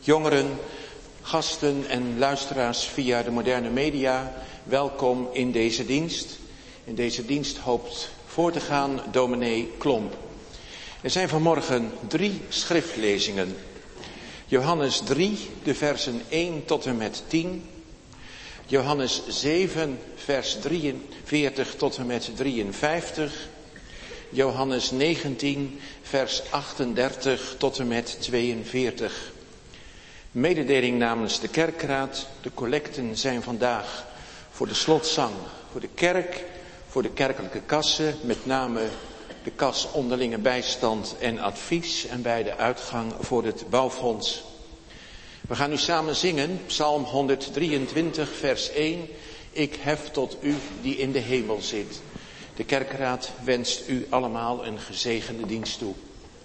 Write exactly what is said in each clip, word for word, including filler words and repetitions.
Jongeren, gasten en luisteraars via de moderne media, welkom in deze dienst. In deze dienst hoopt voor te gaan dominee Klomp. Er zijn vanmorgen drie schriftlezingen. Johannes drie, de versen één tot en met tien. Johannes zeven, vers drieënveertig tot en met drieënvijftig. Johannes negentien, vers achtendertig tot en met tweeënveertig. Mededeling namens de kerkraad. De collecten zijn vandaag voor de slotzang, voor de kerk, voor de kerkelijke kassen, met name de kas onderlinge bijstand en advies en bij de uitgang voor het bouwfonds. We gaan nu samen zingen, Psalm honderddrieëntwintig, vers één. Ik hef tot u die in de hemel zit. De kerkraad wenst u allemaal een gezegende dienst toe.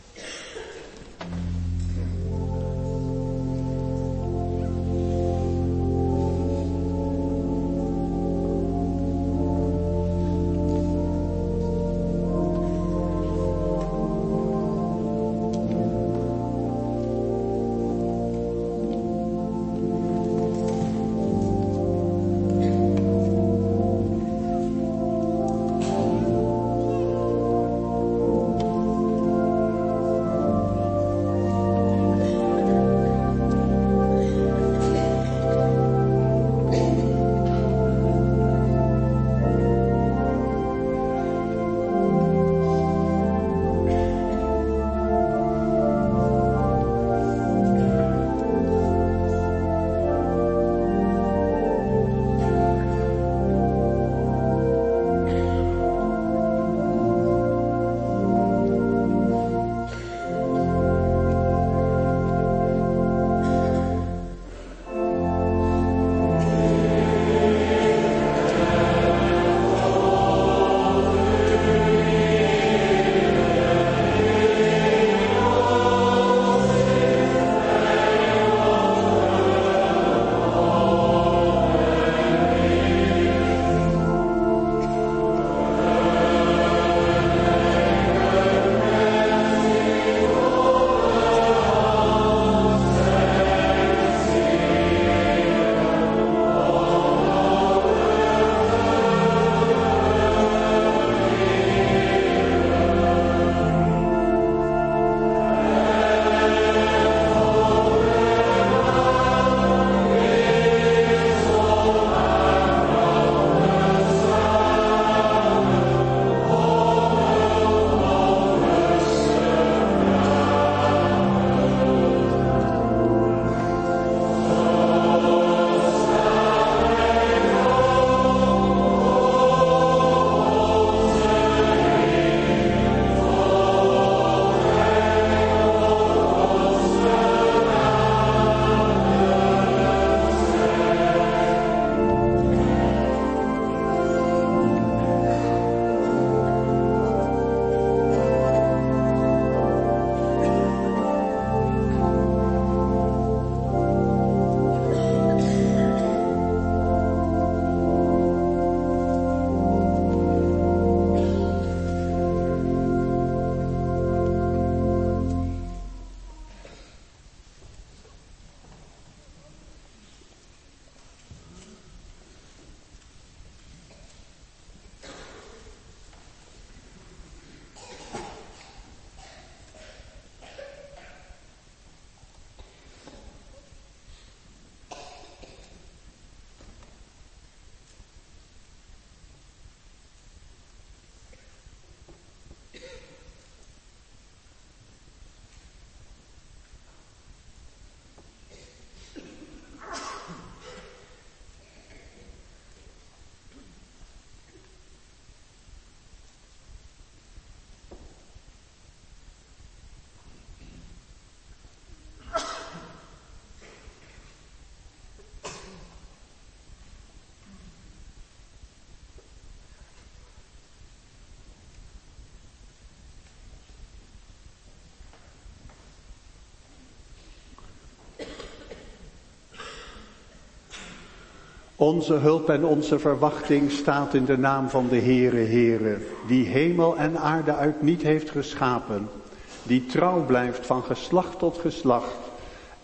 Onze hulp en onze verwachting staat in de naam van de Heere, Heere, die hemel en aarde uit niet heeft geschapen, die trouw blijft van geslacht tot geslacht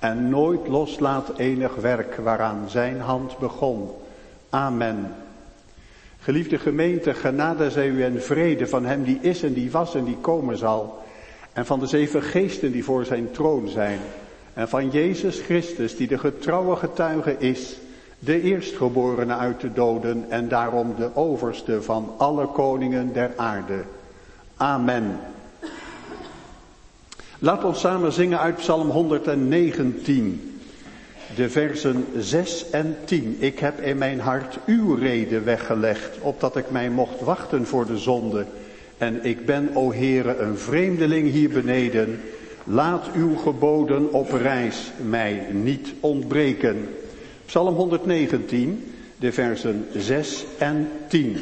en nooit loslaat enig werk waaraan zijn hand begon. Amen. Geliefde gemeente, genade zij u en vrede van hem die is en die was en die komen zal. En van de zeven geesten die voor zijn troon zijn. En van Jezus Christus die de getrouwe getuige is. De eerstgeborene uit de doden en daarom de overste van alle koningen der aarde. Amen. Laat ons samen zingen uit Psalm honderdnegentien. De versen zes en tien. Ik heb in mijn hart uw reden weggelegd, opdat ik mij mocht wachten voor de zonde. En ik ben, o Heere, een vreemdeling hier beneden. Laat uw geboden op reis mij niet ontbreken. Psalm honderdnegentien, de versen zes en tien.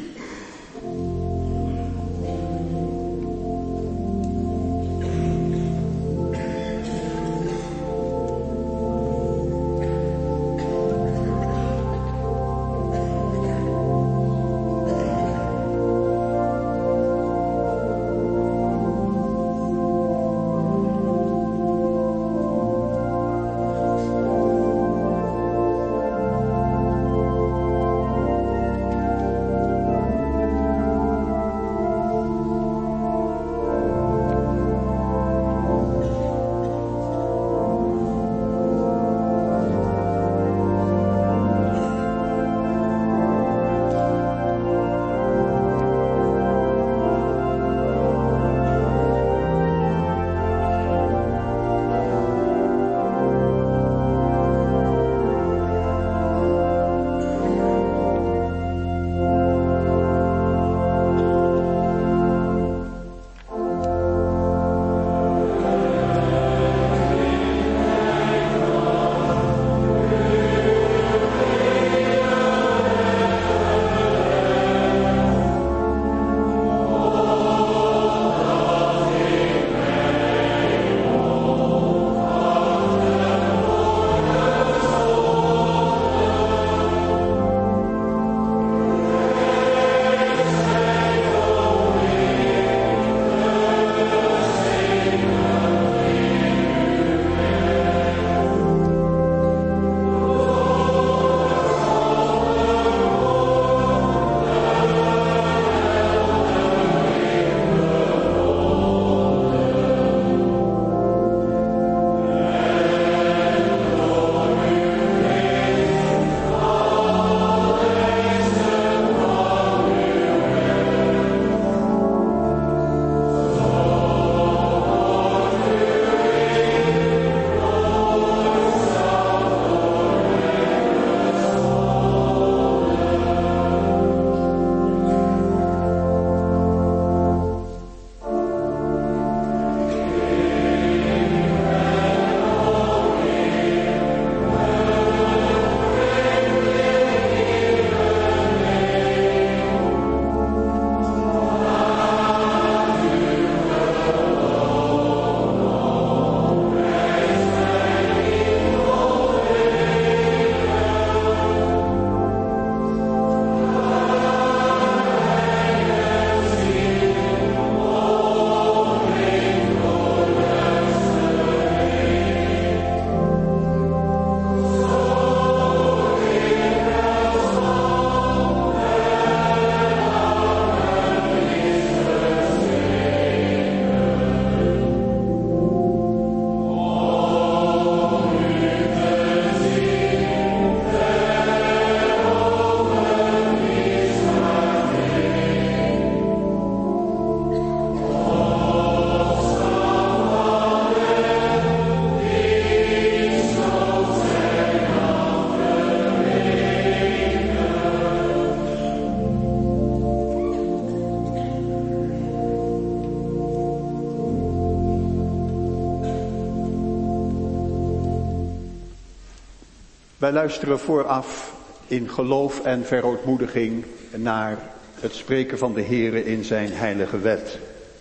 Wij luisteren vooraf in geloof en verootmoediging naar het spreken van de Heere in zijn heilige wet.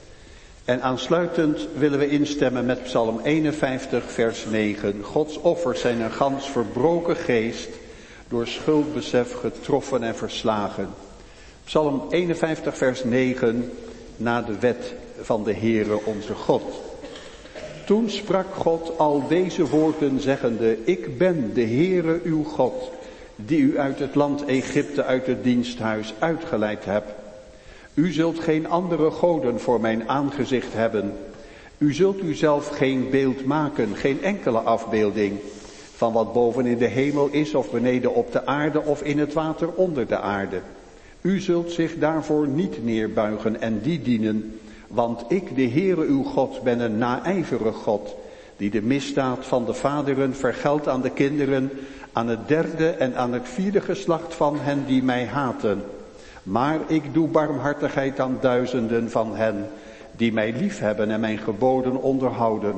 En aansluitend willen we instemmen met Psalm eenenvijftig vers negen. Gods offers zijn een gans verbroken geest, door schuldbesef getroffen en verslagen. Psalm eenenvijftig vers negen, na de wet van de Heere onze God. Toen sprak God al deze woorden zeggende, ik ben de Heere uw God, die u uit het land Egypte uit het diensthuis uitgeleid heb. U zult geen andere goden voor mijn aangezicht hebben. U zult uzelf geen beeld maken, geen enkele afbeelding, van wat boven in de hemel is of beneden op de aarde of in het water onder de aarde. U zult zich daarvoor niet neerbuigen en die dienen, want ik, de Heere uw God, ben een naijverig God, die de misdaad van de vaderen vergeldt aan de kinderen, aan het derde en aan het vierde geslacht van hen die mij haten. Maar ik doe barmhartigheid aan duizenden van hen die mij liefhebben en mijn geboden onderhouden.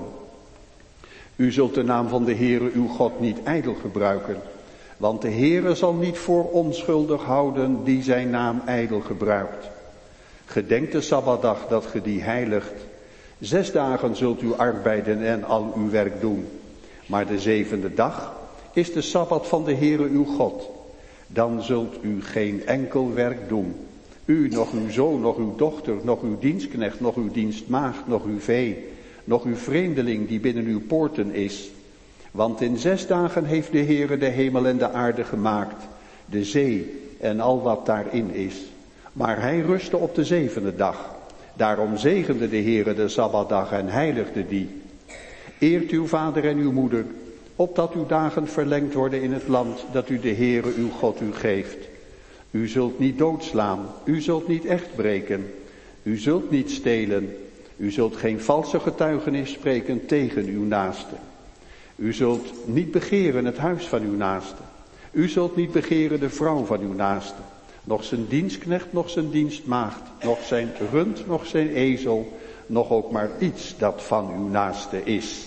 U zult de naam van de Heere uw God niet ijdel gebruiken, want de Heere zal niet voor onschuldig houden die zijn naam ijdel gebruikt. Gedenk de Sabbatdag dat ge die heiligt. Zes dagen zult u arbeiden en al uw werk doen. Maar de zevende dag is de Sabbat van de Heere uw God. Dan zult u geen enkel werk doen. U, nog uw zoon, nog uw dochter, nog uw dienstknecht, nog uw dienstmaagd, nog uw vee, nog uw vreemdeling die binnen uw poorten is. Want in zes dagen heeft de Heere de hemel en de aarde gemaakt, de zee en al wat daarin is. Maar hij rustte op de zevende dag. Daarom zegende de Heere de Sabbatdag en heiligde die. Eert uw vader en uw moeder, opdat uw dagen verlengd worden in het land dat u de Heere uw God u geeft. U zult niet doodslaan, u zult niet echt breken, u zult niet stelen, u zult geen valse getuigenis spreken tegen uw naaste. U zult niet begeren het huis van uw naaste. U zult niet begeren de vrouw van uw naaste. Nog zijn dienstknecht, nog zijn dienstmaagd, nog zijn rund, nog zijn ezel, nog ook maar iets dat van uw naaste is.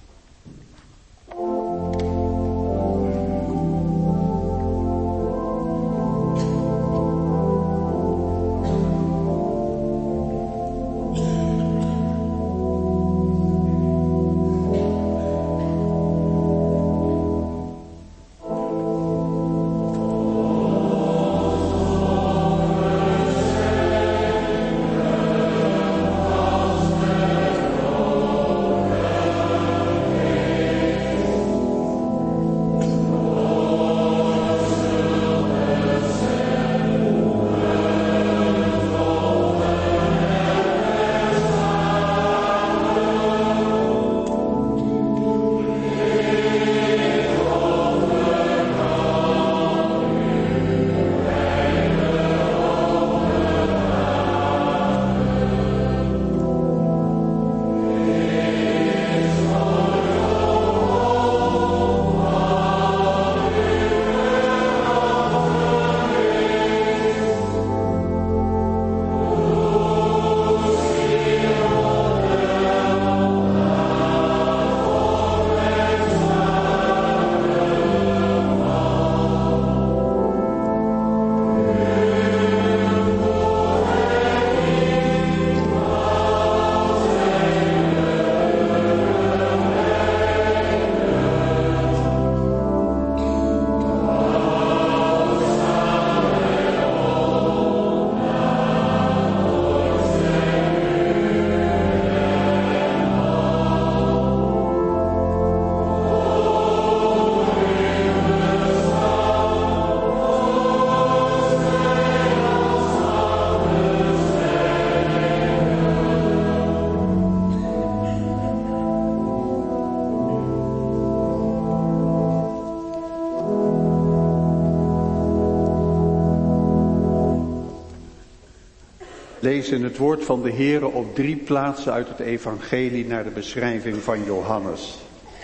Lezen het woord van de Heere op drie plaatsen uit het evangelie naar de beschrijving van Johannes.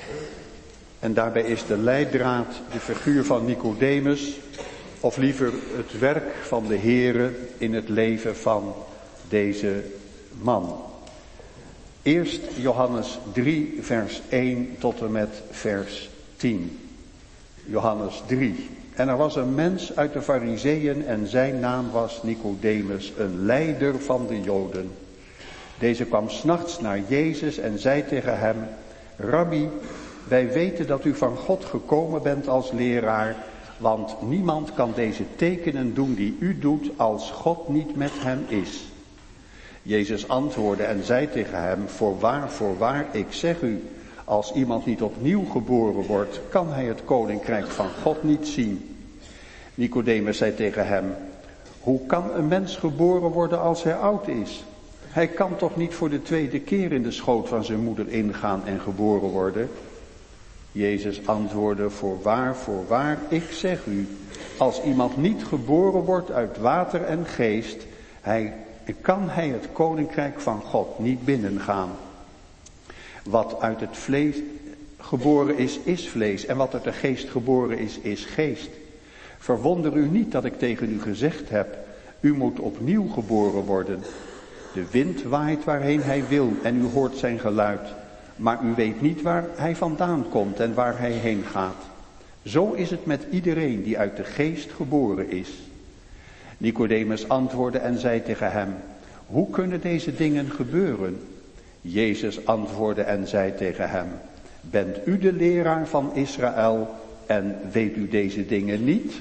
En daarbij is de leidraad de figuur van Nicodemus, of liever het werk van de Heere in het leven van deze man. Eerst Johannes drie, vers één tot en met vers tien. Johannes drie. En er was een mens uit de Farizeeën en zijn naam was Nicodemus, een leider van de Joden. Deze kwam 's nachts naar Jezus en zei tegen hem: Rabbi, wij weten dat u van God gekomen bent als leraar, want niemand kan deze tekenen doen die u doet als God niet met hem is. Jezus antwoordde en zei tegen hem, voorwaar, voorwaar, ik zeg u, als iemand niet opnieuw geboren wordt, kan hij het koninkrijk van God niet zien. Nicodemus zei tegen hem, hoe kan een mens geboren worden als hij oud is? Hij kan toch niet voor de tweede keer in de schoot van zijn moeder ingaan en geboren worden? Jezus antwoordde, voorwaar, voorwaar, ik zeg u, als iemand niet geboren wordt uit water en geest, hij, kan hij het koninkrijk van God niet binnengaan. Wat uit het vlees geboren is, is vlees, en wat uit de geest geboren is, is geest. Verwonder u niet dat ik tegen u gezegd heb, u moet opnieuw geboren worden. De wind waait waarheen hij wil en u hoort zijn geluid, maar u weet niet waar hij vandaan komt en waar hij heen gaat. Zo is het met iedereen die uit de geest geboren is. Nicodemus antwoordde en zei tegen hem, hoe kunnen deze dingen gebeuren? Jezus antwoordde en zei tegen hem, bent u de leraar van Israël en weet u deze dingen niet?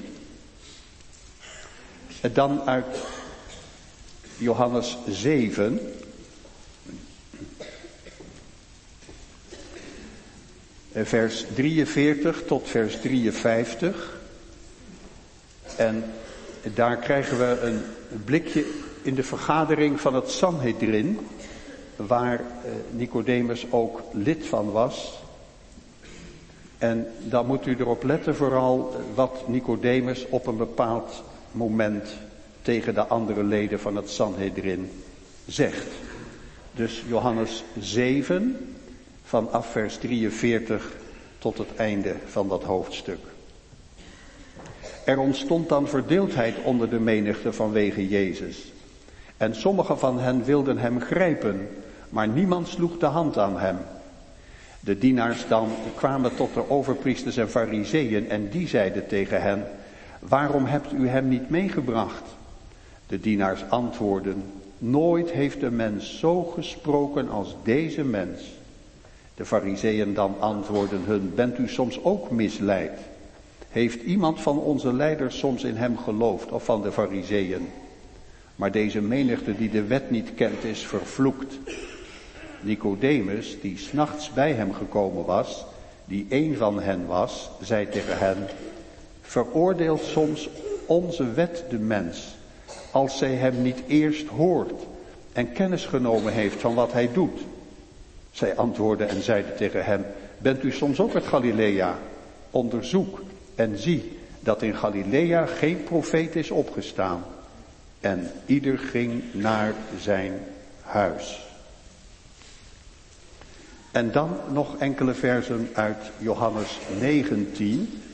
En dan uit Johannes zeven. Vers drieënveertig tot vers drieënvijftig. En daar krijgen we een blikje in de vergadering van het Sanhedrin, waar Nicodemus ook lid van was. En dan moet u erop letten vooral wat Nicodemus op een bepaald moment tegen de andere leden van het Sanhedrin zegt. Dus Johannes zeven, vanaf vers drieënveertig tot het einde van dat hoofdstuk. Er ontstond dan verdeeldheid onder de menigte vanwege Jezus. En sommigen van hen wilden hem grijpen, maar niemand sloeg de hand aan hem. De dienaars dan kwamen tot de overpriesters en farizeeën en die zeiden tegen hen, waarom hebt u hem niet meegebracht? De dienaars antwoordden, nooit heeft een mens zo gesproken als deze mens. De farizeeën dan antwoordden hun, bent u soms ook misleid? Heeft iemand van onze leiders soms in hem geloofd of van de farizeeën? Maar deze menigte die de wet niet kent is vervloekt. Nicodemus, die 's nachts bij hem gekomen was, die een van hen was, zei tegen hen, veroordeelt soms onze wet de mens, als zij hem niet eerst hoort en kennis genomen heeft van wat hij doet. Zij antwoordden en zeiden tegen hem, bent u soms ook uit Galilea? Onderzoek en zie dat in Galilea geen profeet is opgestaan. En ieder ging naar zijn huis. En dan nog enkele versen uit Johannes negentien.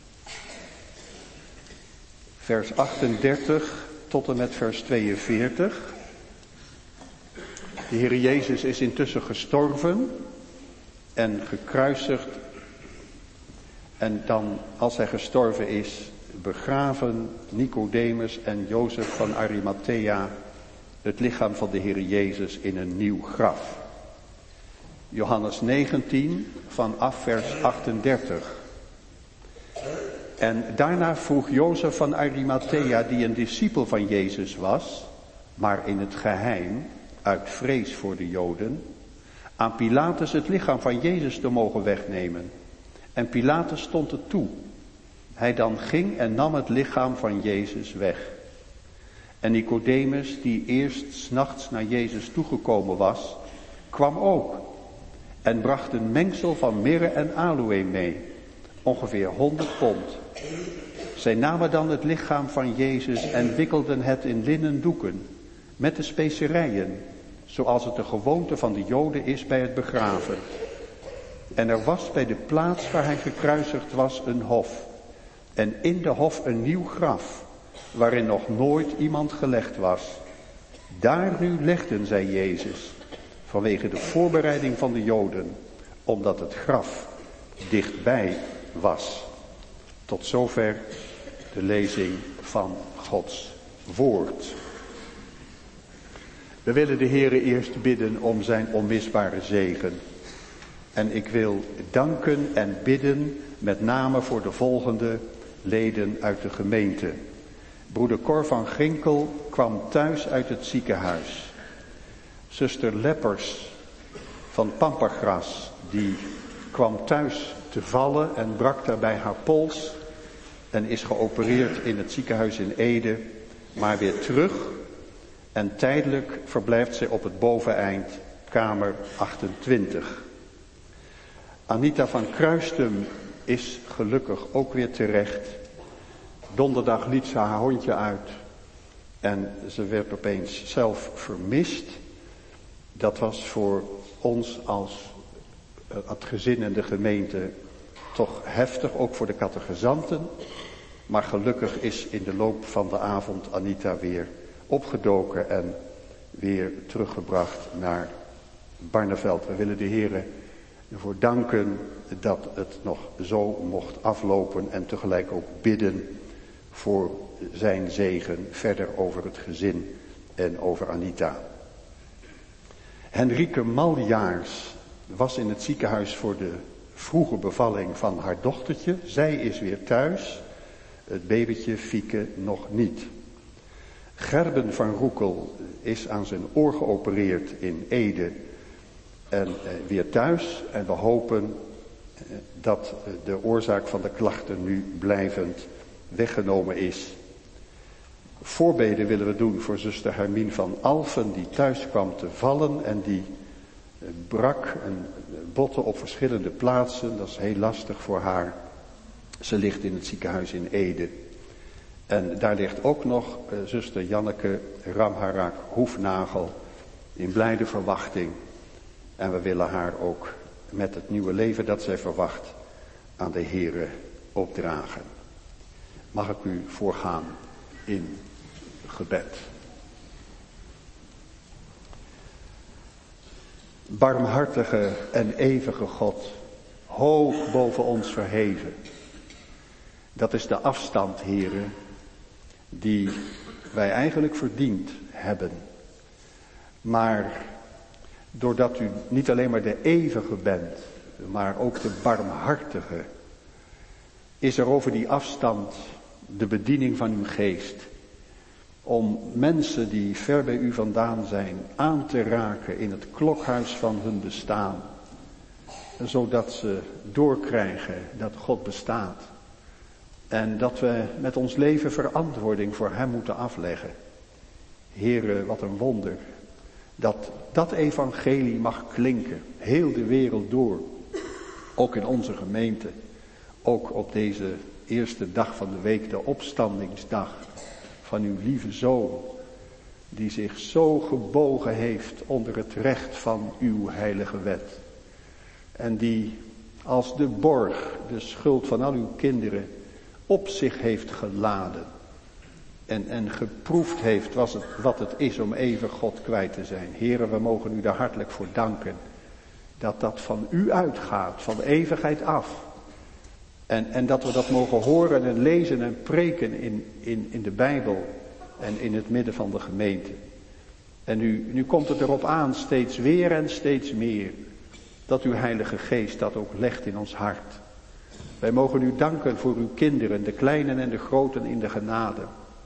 Vers achtendertig tot en met vers tweeënveertig. De Heer Jezus is intussen gestorven en gekruisigd. En dan, als hij gestorven is, begraven Nicodemus en Jozef van Arimathea het lichaam van de Heer Jezus in een nieuw graf. Johannes negentien vanaf vers achtendertig. En daarna vroeg Jozef van Arimathea, die een discipel van Jezus was, maar in het geheim, uit vrees voor de Joden, aan Pilatus het lichaam van Jezus te mogen wegnemen. En Pilatus stond het toe. Hij dan ging en nam het lichaam van Jezus weg. En Nicodemus, die eerst 's nachts naar Jezus toegekomen was, kwam ook en bracht een mengsel van mirre en aloë mee, ongeveer honderd pond. Zij namen dan het lichaam van Jezus en wikkelden het in linnen doeken, met de specerijen, zoals het de gewoonte van de Joden is bij het begraven. En er was bij de plaats waar hij gekruisigd was een hof, en in de hof een nieuw graf, waarin nog nooit iemand gelegd was. Daar nu legden zij Jezus, vanwege de voorbereiding van de Joden, omdat het graf dichtbij was. Tot zover de lezing van Gods woord. We willen de Heere eerst bidden om zijn onmisbare zegen. En ik wil danken en bidden met name voor de volgende leden uit de gemeente. Broeder Cor van Ginkel kwam thuis uit het ziekenhuis. Zuster Leppers van Pampagras, die kwam thuis te vallen en brak daarbij haar pols en is geopereerd in het ziekenhuis in Ede, maar weer terug. En tijdelijk verblijft zij op het boveneind, kamer achtentwintig. Anita van Kruistum is gelukkig ook weer terecht. Donderdag liet ze haar hondje uit en ze werd opeens zelf vermist. Dat was voor ons als het gezin en de gemeente toch heftig, ook voor de catechizanten. Maar gelukkig is in de loop van de avond Anita weer opgedoken en weer teruggebracht naar Barneveld. We willen de Heere ervoor danken dat het nog zo mocht aflopen en tegelijk ook bidden voor zijn zegen verder over het gezin en over Anita. Henrike Maljaars was in het ziekenhuis voor de vroege bevalling van haar dochtertje. Zij is weer thuis, het babytje Fieke nog niet. Gerben van Roekel is aan zijn oor geopereerd in Ede en eh, weer thuis. En we hopen eh, dat de oorzaak van de klachten nu blijvend weggenomen is. Voorbeden willen we doen voor zuster Hermine van Alphen, die thuis kwam te vallen en die eh, brak en botten op verschillende plaatsen. Dat is heel lastig voor haar. Ze ligt in het ziekenhuis in Ede. En daar ligt ook nog uh, zuster Janneke Ramharak Hoefnagel in blijde verwachting. En we willen haar ook met het nieuwe leven dat zij verwacht aan de Heere opdragen. Mag ik u voorgaan in gebed. Barmhartige en eeuwige God, hoog boven ons verheven. Dat is de afstand, Heere, die wij eigenlijk verdiend hebben. Maar doordat u niet alleen maar de eeuwige bent, maar ook de barmhartige, is er over die afstand de bediening van uw geest. Om mensen die ver bij u vandaan zijn aan te raken in het klokhuis van hun bestaan. Zodat ze doorkrijgen dat God bestaat. En dat we met ons leven verantwoording voor hem moeten afleggen. Heere, wat een wonder. Dat dat evangelie mag klinken. Heel de wereld door. Ook in onze gemeente. Ook op deze eerste dag van de week, de opstandingsdag van uw lieve Zoon. Die zich zo gebogen heeft onder het recht van uw heilige wet. En die als de borg de schuld van al uw kinderen op zich heeft geladen. En, en geproefd heeft wat het, wat het is om even God kwijt te zijn. Heren, we mogen u daar hartelijk voor danken. Dat dat van u uitgaat, van eeuwigheid af. En, en dat we dat mogen horen en lezen en preken in, in, in de Bijbel. En in het midden van de gemeente. En nu, nu komt het erop aan, steeds weer en steeds meer. Dat uw Heilige Geest dat ook legt in ons hart. Wij mogen u danken voor uw kinderen, de kleinen en de groten in de genade.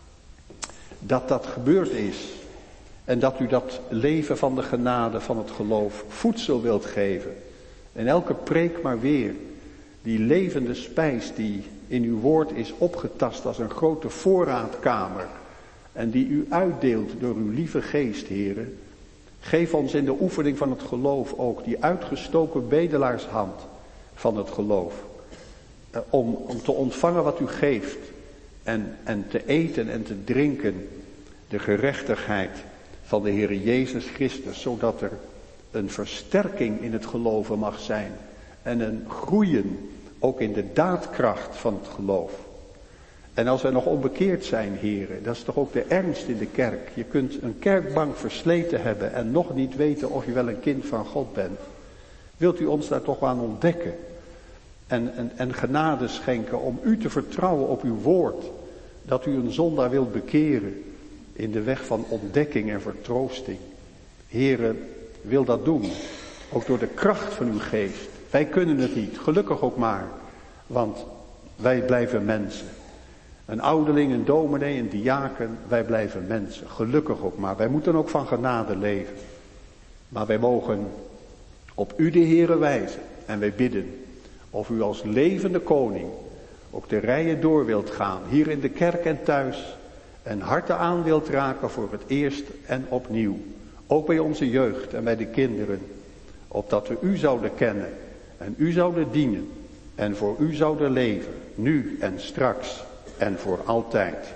Dat dat gebeurd is. En dat u dat leven van de genade, van het geloof, voedsel wilt geven. En elke preek maar weer. Die levende spijs die in uw woord is opgetast als een grote voorraadkamer. En die u uitdeelt door uw lieve geest, heren. Geef ons in de oefening van het geloof ook die uitgestoken bedelaarshand van het geloof. Om, om te ontvangen wat u geeft. En, en te eten en te drinken de gerechtigheid van de Heere Jezus Christus. Zodat er een versterking in het geloven mag zijn. En een groeien ook in de daadkracht van het geloof. En als wij nog onbekeerd zijn, heren, dat is toch ook de ernst in de kerk. Je kunt een kerkbank versleten hebben en nog niet weten of je wel een kind van God bent. Wilt u ons daar toch aan ontdekken? En, en, en genade schenken om u te vertrouwen op uw woord. Dat u een zondaar wilt bekeren in de weg van ontdekking en vertroosting. Heren, wil dat doen. Ook door de kracht van uw geest. Wij kunnen het niet, gelukkig ook maar. Want wij blijven mensen. Een ouderling, een dominee, een diaken, wij blijven mensen. Gelukkig ook maar. Wij moeten ook van genade leven. Maar wij mogen op u de Heere wijzen. En wij bidden of u als levende koning ook de rijen door wilt gaan. Hier in de kerk en thuis. En harten aan wilt raken voor het eerst en opnieuw. Ook bij onze jeugd en bij de kinderen. Opdat we u zouden kennen en u zouden dienen. En voor u zouden leven. Nu en straks en voor altijd.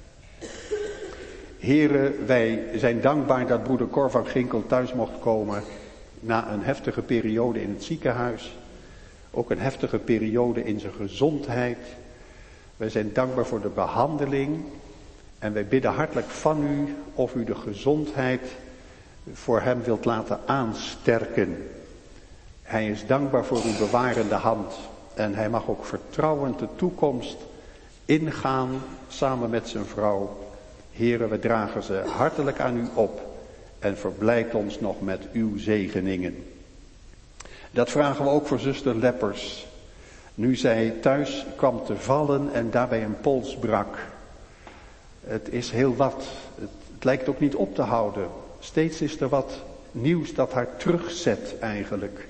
Heren, wij zijn dankbaar dat broeder Cor van Ginkel thuis mocht komen na een heftige periode in het ziekenhuis. Ook een heftige periode in zijn gezondheid. Wij zijn dankbaar voor de behandeling. En wij bidden hartelijk van u of u de gezondheid voor hem wilt laten aansterken. Hij is dankbaar voor uw bewarende hand. En hij mag ook vertrouwend de toekomst ingaan samen met zijn vrouw. Heren, we dragen ze hartelijk aan u op en verblijd ons nog met uw zegeningen. Dat vragen we ook voor zuster Leppers. Nu zij thuis kwam te vallen en daarbij een pols brak. Het is heel wat. Het, het lijkt ook niet op te houden. Steeds is er wat nieuws dat haar terugzet eigenlijk.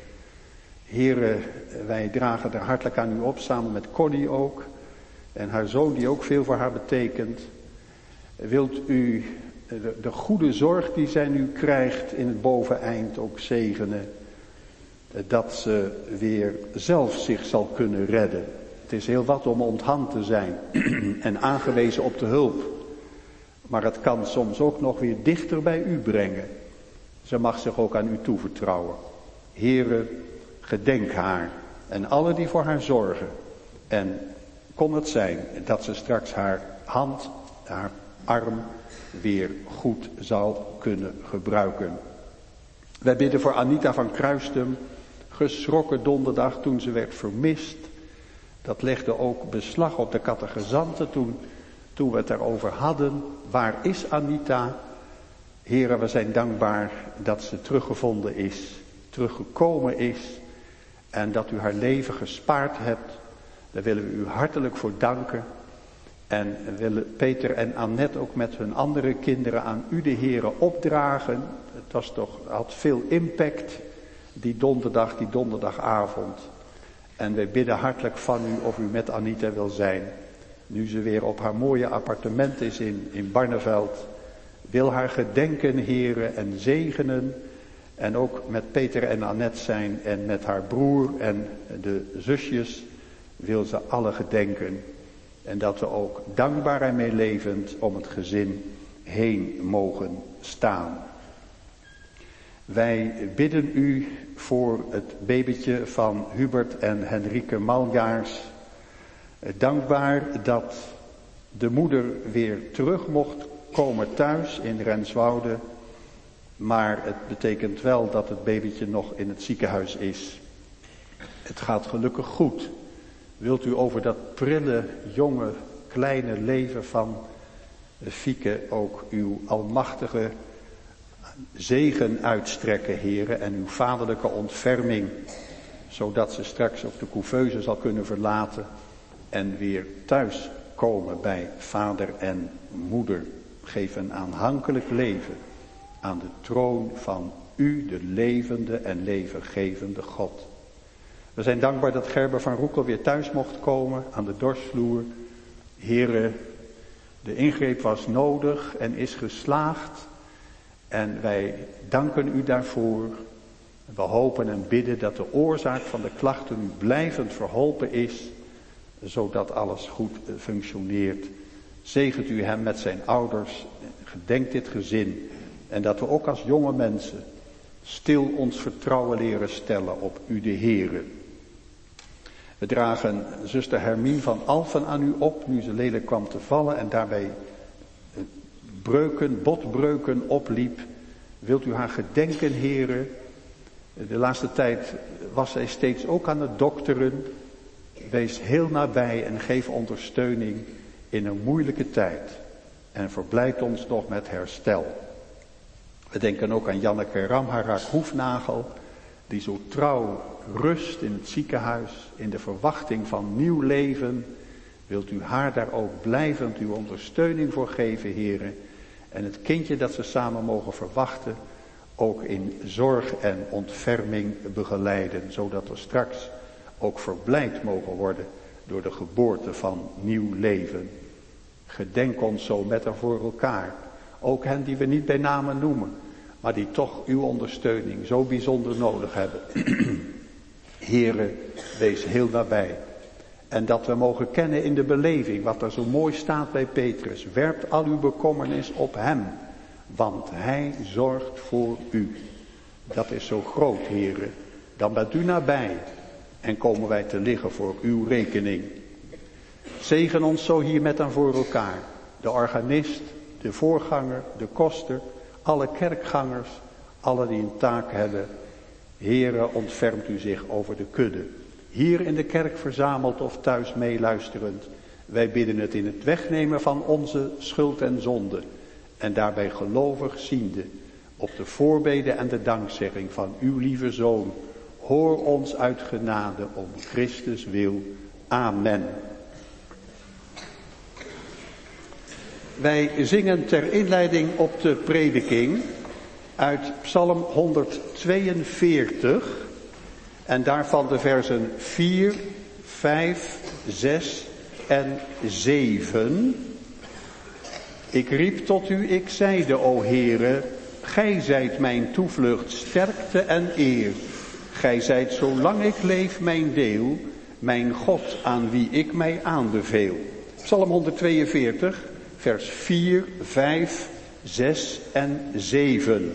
Heren, wij dragen er hartelijk aan u op, samen met Connie ook. En haar zoon die ook veel voor haar betekent. Wilt u de, de goede zorg die zij nu krijgt in het boveneind ook zegenen. Dat ze weer zelf zich zal kunnen redden. Het is heel wat om onthand te zijn en aangewezen op de hulp. Maar het kan soms ook nog weer dichter bij u brengen. Ze mag zich ook aan u toevertrouwen. Here, gedenk haar en alle die voor haar zorgen. En kon het zijn dat ze straks haar hand, haar arm weer goed zou kunnen gebruiken. Wij bidden voor Anita van Kruistum, geschrokken donderdag toen ze werd vermist. Dat legde ook beslag op de catechizanten toen, toen we het daarover hadden. Waar is Anita? Heren, we zijn dankbaar dat ze teruggevonden is, teruggekomen is en dat u haar leven gespaard hebt. Daar willen we u hartelijk voor danken. En willen Peter en Annette ook met hun andere kinderen aan u de Heere opdragen. Het was toch, had veel impact, die donderdag, die donderdagavond. En wij bidden hartelijk van u of u met Anita wil zijn. Nu ze weer op haar mooie appartement is in, in Barneveld. Wil haar gedenken, Heere, en zegenen. En ook met Peter en Annette zijn en met haar broer en de zusjes wil ze alle gedenken. En dat we ook dankbaar en meelevend om het gezin heen mogen staan. Wij bidden u voor het babytje van Hubert en Henrike Maljaars. Dankbaar dat de moeder weer terug mocht komen thuis in Renswoude. Maar het betekent wel dat het babytje nog in het ziekenhuis is. Het gaat gelukkig goed. Wilt u over dat prille, jonge, kleine leven van Fieke ook uw almachtige zegen uitstrekken, heren, en uw vaderlijke ontferming, zodat ze straks ook de couveuse zal kunnen verlaten en weer thuis komen bij vader en moeder. Geef een aanhankelijk leven aan de troon van u, de levende en levengevende God. We zijn dankbaar dat Gerber van Roekel weer thuis mocht komen aan de dorsvloer. Heren, de ingreep was nodig en is geslaagd. En wij danken u daarvoor. We hopen en bidden dat de oorzaak van de klachten u blijvend verholpen is, zodat alles goed functioneert. Zegent u hem met zijn ouders, gedenkt dit gezin. En dat we ook als jonge mensen stil ons vertrouwen leren stellen op u de Heere. We dragen zuster Hermine van Alphen aan u op, nu ze lelijk kwam te vallen en daarbij breuken, botbreuken opliep. Wilt u haar gedenken, Heere? De laatste tijd was zij steeds ook aan het dokteren. Wees heel nabij en geef ondersteuning in een moeilijke tijd. En verblijd ons nog met herstel. We denken ook aan Janneke Ramharak-Hoefnagel, die zo trouw rust in het ziekenhuis, in de verwachting van nieuw leven. Wilt u haar daar ook blijvend uw ondersteuning voor geven, heren. En het kindje dat ze samen mogen verwachten, ook in zorg en ontferming begeleiden, zodat we straks ook verblijd mogen worden door de geboorte van nieuw leven. Gedenk ons zo met en voor elkaar, ook hen die we niet bij namen noemen, maar die toch uw ondersteuning zo bijzonder nodig hebben. Here, wees heel nabij. En dat we mogen kennen in de beleving, wat er zo mooi staat bij Petrus. Werpt al uw bekommernis op hem, want hij zorgt voor u. Dat is zo groot, Here. Dan bent u nabij en komen wij te liggen voor uw rekening. Zegen ons zo hier met en voor elkaar. De organist, de voorganger, de koster, alle kerkgangers, alle die een taak hebben. Here, ontfermt u zich over de kudde. Hier in de kerk verzameld of thuis meeluisterend. Wij bidden het in het wegnemen van onze schuld en zonde. En daarbij gelovig ziende op de voorbeden en de dankzegging van uw lieve Zoon. Hoor ons uit genade om Christus wil. Amen. Wij zingen ter inleiding op de prediking uit Psalm honderdtweeënveertig en daarvan de versen vier, vijf, zes en zeven. Ik riep tot u, ik zeide, o Heere, gij zijt mijn toevlucht, sterkte en eer. Gij zijt zolang ik leef mijn deel, mijn God aan wie ik mij aanbeveel. Psalm honderdtweeënveertig, vers vier, vijf, zes en zeven.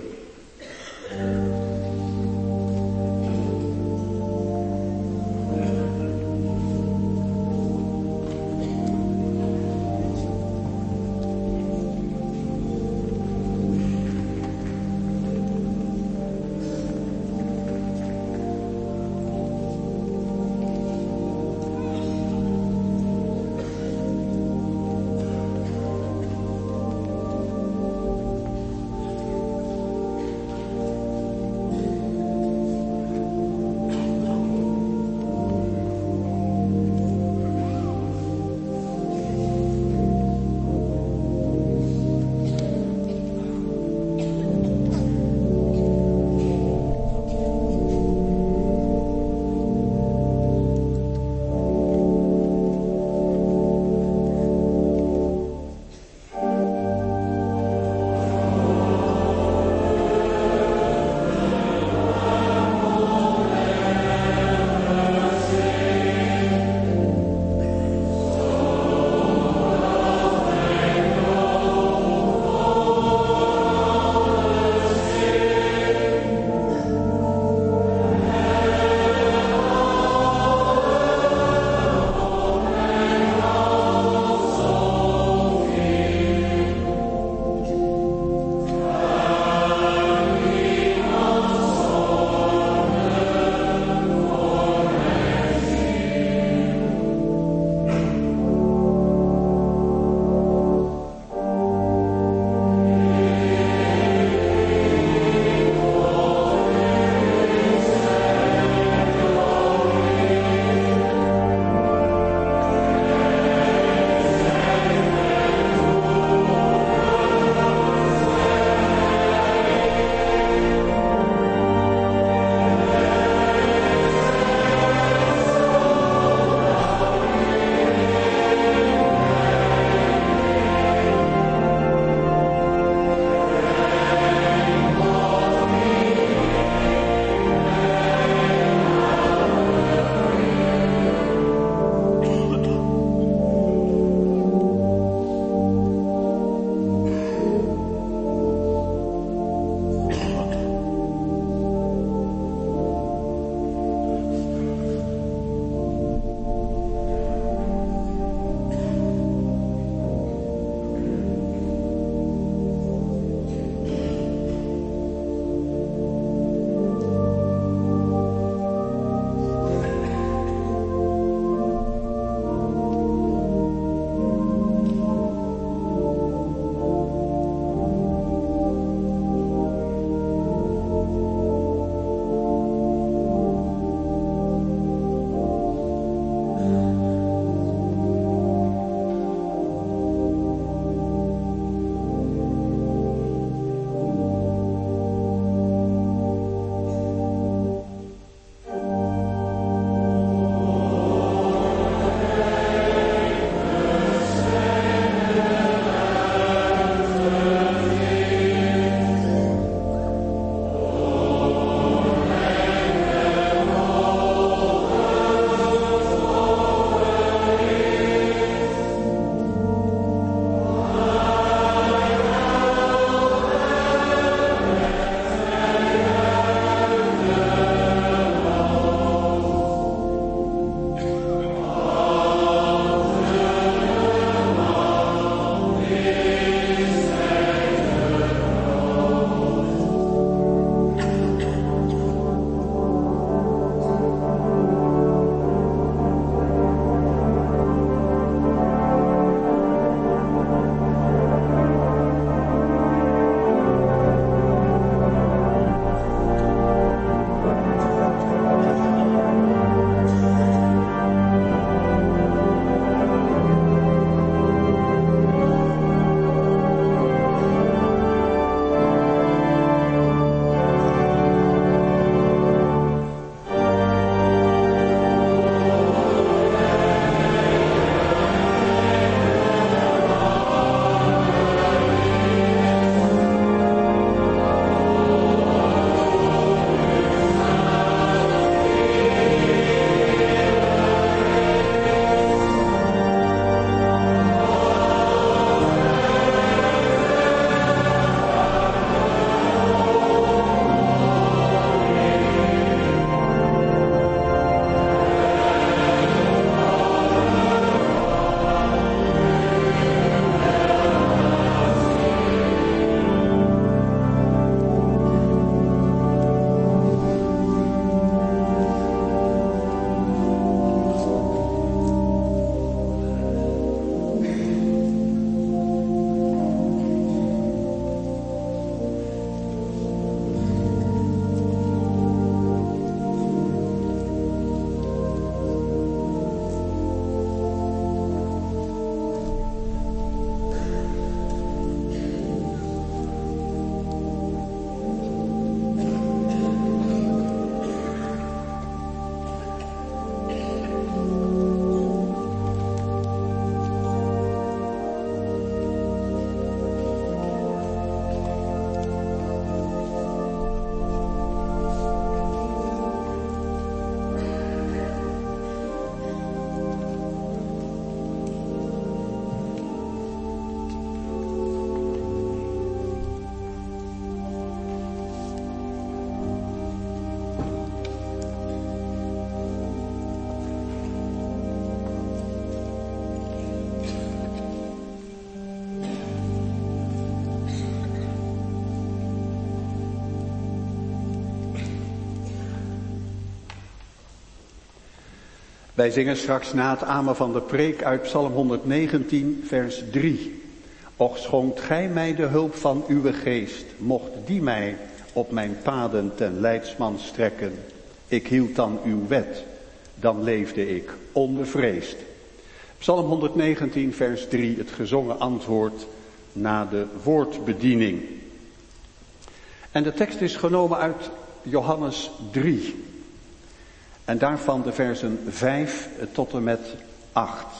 Wij zingen straks na het amen van de preek uit Psalm honderdnegentien, vers drie. Och schonkt gij mij de hulp van uw geest, mocht die mij op mijn paden ten leidsman strekken. Ik hield dan uw wet, dan leefde ik onbevreesd. Psalm honderdnegentien, vers drie, het gezongen antwoord na de woordbediening. En de tekst is genomen uit Johannes drie. En daarvan de versen vijf tot en met acht.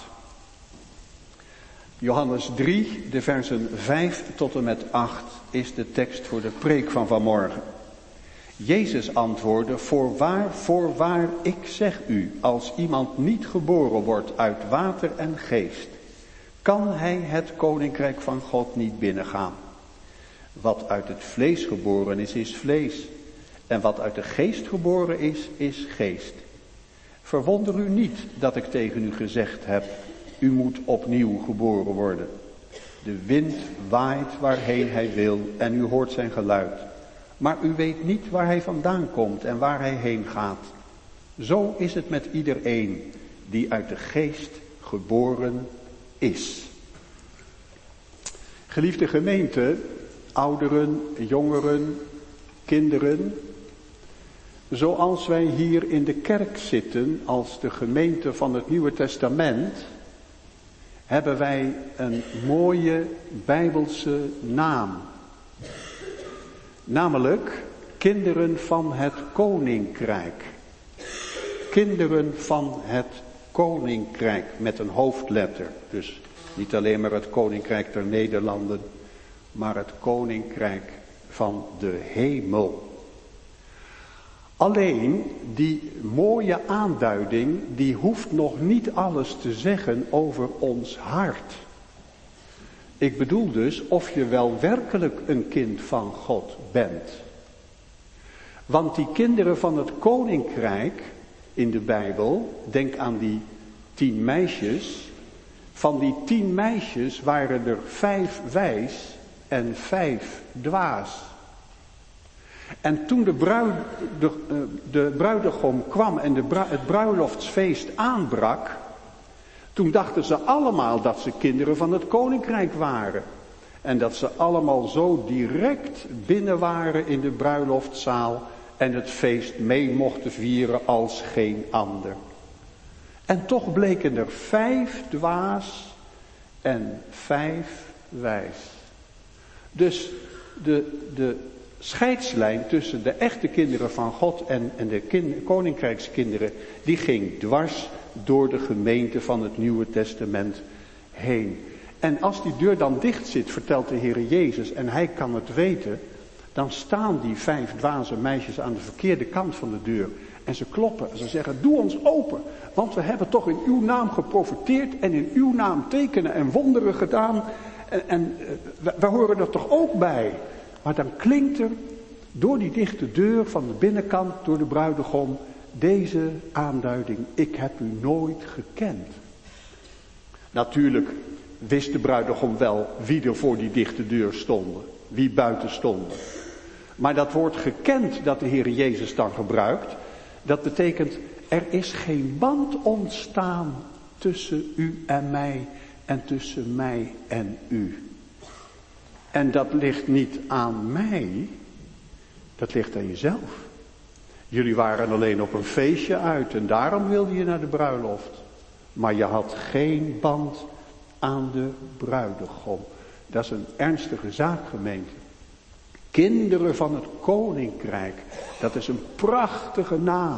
Johannes drie, de versen vijf tot en met acht is de tekst voor de preek van vanmorgen. Jezus antwoordde, voorwaar, voorwaar, ik zeg u, als iemand niet geboren wordt uit water en geest, kan hij het koninkrijk van God niet binnengaan. Wat uit het vlees geboren is, is vlees. En wat uit de geest geboren is, is geest. Verwonder u niet dat ik tegen u gezegd heb, u moet opnieuw geboren worden. De wind waait waarheen hij wil en u hoort zijn geluid. Maar u weet niet waar hij vandaan komt en waar hij heen gaat. Zo is het met iedereen die uit de geest geboren is. Geliefde gemeente, ouderen, jongeren, kinderen. Zoals wij hier in de kerk zitten als de gemeente van het Nieuwe Testament, hebben wij een mooie Bijbelse naam. Namelijk kinderen van het Koninkrijk. Kinderen van het Koninkrijk met een hoofdletter. Dus niet alleen maar het Koninkrijk der Nederlanden, maar het Koninkrijk van de hemel. Alleen die mooie aanduiding, die hoeft nog niet alles te zeggen over ons hart. Ik bedoel dus of je wel werkelijk een kind van God bent. Want die kinderen van het Koninkrijk in de Bijbel, denk aan die tien meisjes. Van die tien meisjes waren er vijf wijs en vijf dwaas. En toen de, bruid, de, de bruidegom kwam en de bru, het bruiloftsfeest aanbrak, toen dachten ze allemaal dat ze kinderen van het koninkrijk waren. En dat ze allemaal zo direct binnen waren in de bruiloftzaal en het feest mee mochten vieren als geen ander. En toch bleken er vijf dwaas en vijf wijs. Dus de, de scheidslijn tussen de echte kinderen van God en, en de kind, koninkrijkskinderen, die ging dwars door de gemeente van het Nieuwe Testament heen. En als die deur dan dicht zit, vertelt de Heer Jezus, en hij kan het weten, dan staan die vijf dwaze meisjes aan de verkeerde kant van de deur. En ze kloppen en ze zeggen, doe ons open, want we hebben toch in uw naam geprofeteerd en in uw naam tekenen en wonderen gedaan. En, en wij horen er toch ook bij. Maar dan klinkt er door die dichte deur van de binnenkant, door de bruidegom, deze aanduiding, ik heb u nooit gekend. Natuurlijk wist de bruidegom wel wie er voor die dichte deur stonden, wie buiten stonden. Maar dat woord gekend dat de Heer Jezus dan gebruikt, dat betekent er is geen band ontstaan tussen u en mij en tussen mij en u. En dat ligt niet aan mij, dat ligt aan jezelf. Jullie waren alleen op een feestje uit en daarom wilde je naar de bruiloft. Maar je had geen band aan de bruidegom. Dat is een ernstige zaak, gemeente. Kinderen van het koninkrijk, dat is een prachtige naam.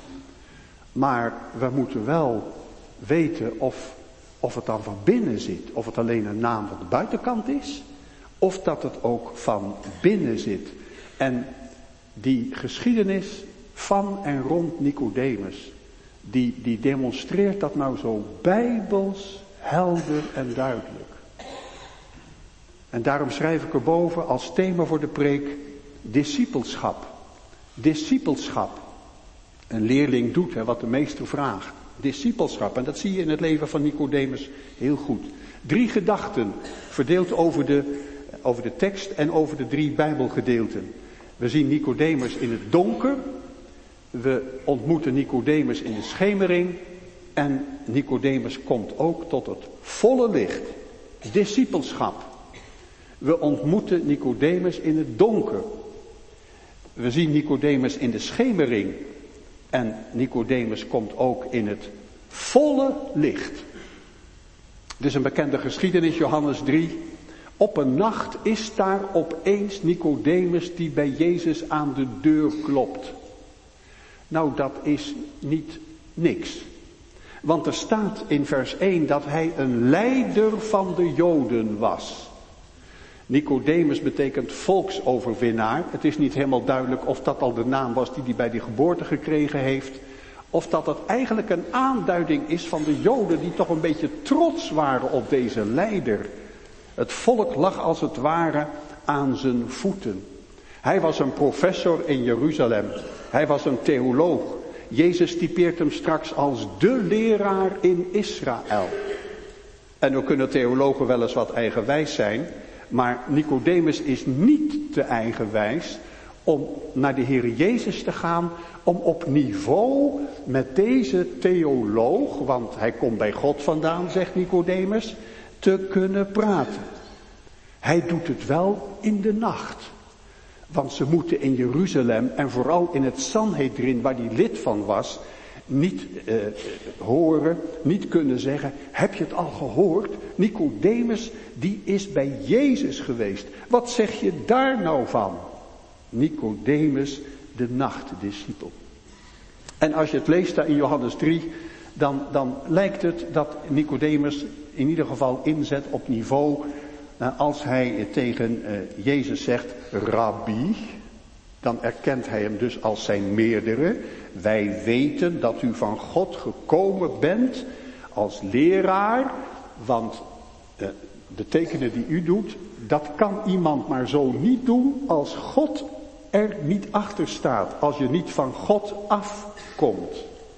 Maar we moeten wel weten of, of het dan van binnen zit. Of het alleen een naam van de buitenkant is. Of dat het ook van binnen zit. En die geschiedenis van en rond Nicodemus, die, die demonstreert dat nou zo bijbels, helder en duidelijk. En daarom schrijf ik erboven als thema voor de preek, discipelschap. Discipelschap. Een leerling doet hè, wat de meester vraagt. Discipelschap. En dat zie je in het leven van Nicodemus heel goed. Drie gedachten verdeeld over de, over de tekst en over de drie Bijbelgedeelten. We zien Nicodemus in het donker. We ontmoeten Nicodemus in de schemering. En Nicodemus komt ook tot het volle licht. Discipelschap. We ontmoeten Nicodemus in het donker. We zien Nicodemus in de schemering. En Nicodemus komt ook in het volle licht. Dit is een bekende geschiedenis, Johannes drie. Op een nacht is daar opeens Nicodemus die bij Jezus aan de deur klopt. Nou, dat is niet niks. Want er staat in vers één dat hij een leider van de Joden was. Nicodemus betekent volksoverwinnaar. Het is niet helemaal duidelijk of dat al de naam was die hij bij die geboorte gekregen heeft. Of dat het eigenlijk een aanduiding is van de Joden die toch een beetje trots waren op deze leider. Het volk lag als het ware aan zijn voeten. Hij was een professor in Jeruzalem. Hij was een theoloog. Jezus typeert hem straks als de leraar in Israël. En dan kunnen theologen wel eens wat eigenwijs zijn. Maar Nicodemus is niet te eigenwijs om naar de Heer Jezus te gaan. Om op niveau met deze theoloog, want hij komt bij God vandaan, zegt Nicodemus, te kunnen praten. Hij doet het wel in de nacht. Want ze moeten in Jeruzalem en vooral in het Sanhedrin, waar hij lid van was, niet uh, horen, niet kunnen zeggen, heb je het al gehoord? Nicodemus, die is bij Jezus geweest. Wat zeg je daar nou van? Nicodemus, de nachtdiscipel. En als je het leest daar in Johannes drie, dan, dan lijkt het dat Nicodemus in ieder geval inzet op niveau, uh, als hij tegen uh, Jezus zegt, Rabbi, dan erkent hij hem dus als zijn meerdere. Wij weten dat u van God gekomen bent als leraar, want uh, de tekenen die u doet, dat kan iemand maar zo niet doen als God er niet achter staat, als je niet van God afkomt.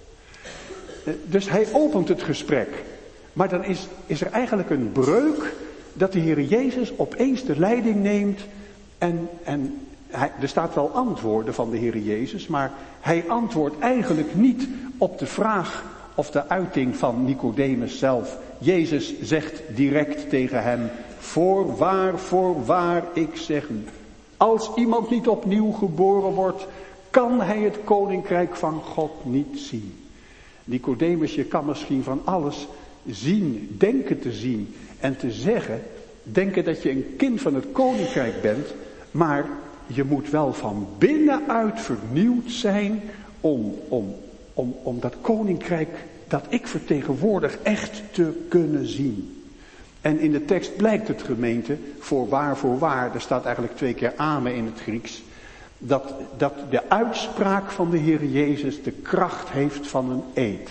Uh, dus hij opent het gesprek, maar dan is, is er eigenlijk een breuk dat de Heer Jezus opeens de leiding neemt en, en hij, er staat wel antwoorden van de Heer Jezus, maar hij antwoordt eigenlijk niet op de vraag of de uiting van Nicodemus zelf. Jezus zegt direct tegen hem, voorwaar, voorwaar, ik zeg u, als iemand niet opnieuw geboren wordt, kan hij het koninkrijk van God niet zien. Nicodemus, je kan misschien van alles zien, denken te zien en te zeggen, denken dat je een kind van het koninkrijk bent, maar je moet wel van binnenuit vernieuwd zijn om, om, om, om dat koninkrijk dat ik vertegenwoordig echt te kunnen zien. En in de tekst blijkt het, gemeente, voorwaar, voorwaar, er staat eigenlijk twee keer amen in het Grieks, dat, dat de uitspraak van de Heer Jezus de kracht heeft van een eed.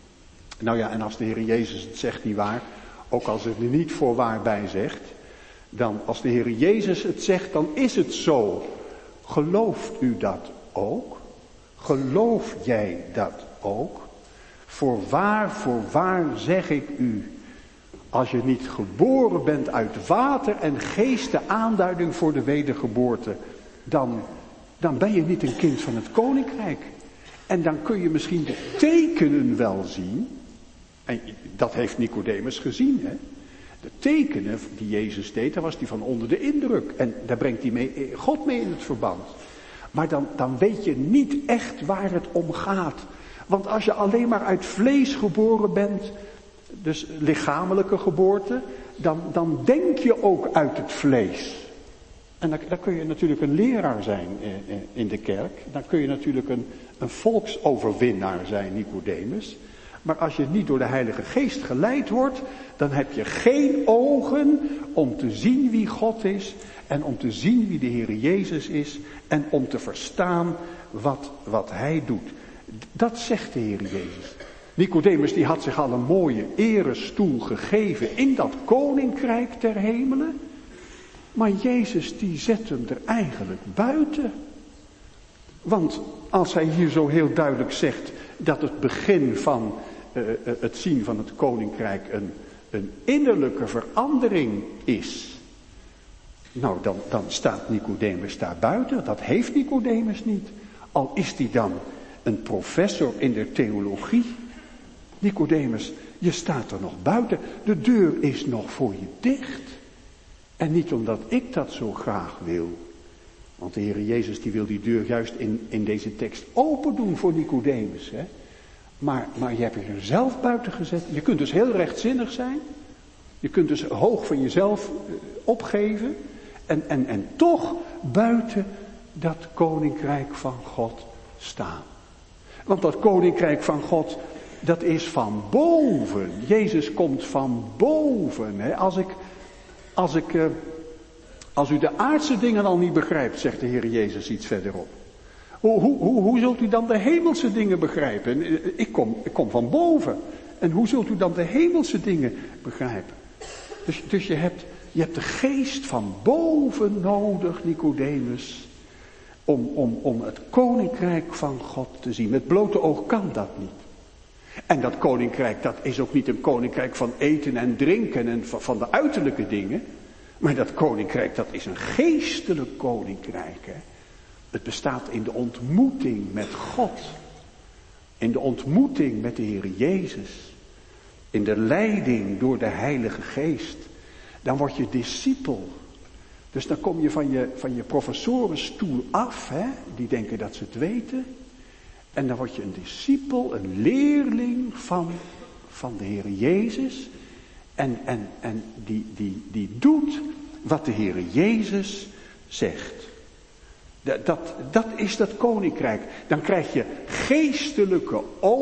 Nou ja, en als de Heer Jezus het zegt, niet waar, ook als het er niet voorwaar bij zegt, dan als de Heer Jezus het zegt, dan is het zo. Gelooft u dat ook? Geloof jij dat ook? Voorwaar, voorwaar zeg ik u, als je niet geboren bent uit water en geest, de aanduiding voor de wedergeboorte, dan, dan ben je niet een kind van het koninkrijk. En dan kun je misschien de tekenen wel zien. En dat heeft Nicodemus gezien, hè. De tekenen die Jezus deed, daar was hij van onder de indruk. En daar brengt hij mee, God mee in het verband. Maar dan, dan weet je niet echt waar het om gaat. Want als je alleen maar uit vlees geboren bent, dus lichamelijke geboorte, dan, dan denk je ook uit het vlees. En dan, dan kun je natuurlijk een leraar zijn in de kerk. Dan kun je natuurlijk een, een volksoverwinnaar zijn, Nicodemus. Maar als je niet door de Heilige Geest geleid wordt, dan heb je geen ogen om te zien wie God is en om te zien wie de Heer Jezus is en om te verstaan wat, wat Hij doet. Dat zegt de Heer Jezus. Nicodemus die had zich al een mooie erestoel gegeven in dat koninkrijk ter hemelen. Maar Jezus die zet hem er eigenlijk buiten. Want als hij hier zo heel duidelijk zegt dat het begin van uh, het zien van het koninkrijk een, een innerlijke verandering is. Nou, dan, dan staat Nicodemus daar buiten. Dat heeft Nicodemus niet. Al is hij dan een professor in de theologie. Nicodemus, je staat er nog buiten. De deur is nog voor je dicht. En niet omdat ik dat zo graag wil. Want de Heer Jezus die wil die deur juist in, in deze tekst open doen voor Nicodemus. Hè? Maar, maar je hebt er zelf buiten gezet. Je kunt dus heel rechtzinnig zijn. Je kunt dus hoog van jezelf opgeven. En, en, en toch buiten dat koninkrijk van God staan. Want dat koninkrijk van God, dat is van boven. Jezus komt van boven. Hè? Als ik, als ik, uh, als u de aardse dingen al niet begrijpt, zegt de Heer Jezus iets verderop. Hoe, hoe, hoe, hoe zult u dan de hemelse dingen begrijpen? Ik kom, ik kom van boven. En hoe zult u dan de hemelse dingen begrijpen? Dus, dus je, hebt, je hebt de geest van boven nodig, Nicodemus, om, om, om het koninkrijk van God te zien. Met blote oog kan dat niet. En dat koninkrijk, dat is ook niet een koninkrijk van eten en drinken en van, van de uiterlijke dingen. Maar dat koninkrijk, dat is een geestelijk koninkrijk. Hè? Het bestaat in de ontmoeting met God. In de ontmoeting met de Heer Jezus. In de leiding door de Heilige Geest. Dan word je discipel. Dus dan kom je van je, van je professorenstoel af. Hè? Die denken dat ze het weten. En dan word je een discipel, een leerling van, van de Heer Jezus. En, en, en die, die, die doet wat de Heer Jezus zegt. Dat, dat is dat koninkrijk. Dan krijg je geestelijke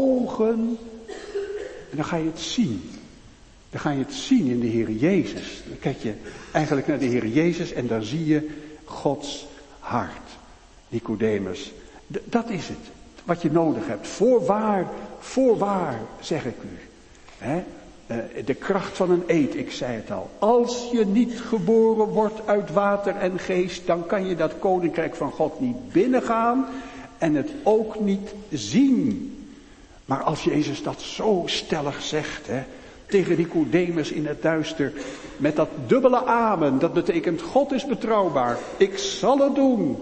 ogen. En dan ga je het zien. Dan ga je het zien in de Heer Jezus. Dan kijk je eigenlijk naar de Heer Jezus en dan zie je Gods hart. Nicodemus, d- dat is het. Wat je nodig hebt. Voorwaar, voorwaar, zeg ik u. Hè? De kracht van een eed, ik zei het al. Als je niet geboren wordt uit water en geest, dan kan je dat koninkrijk van God niet binnengaan en het ook niet zien. Maar als Jezus dat zo stellig zegt, hè, tegen Nicodemus in het duister, met dat dubbele amen, dat betekent God is betrouwbaar, ik zal het doen,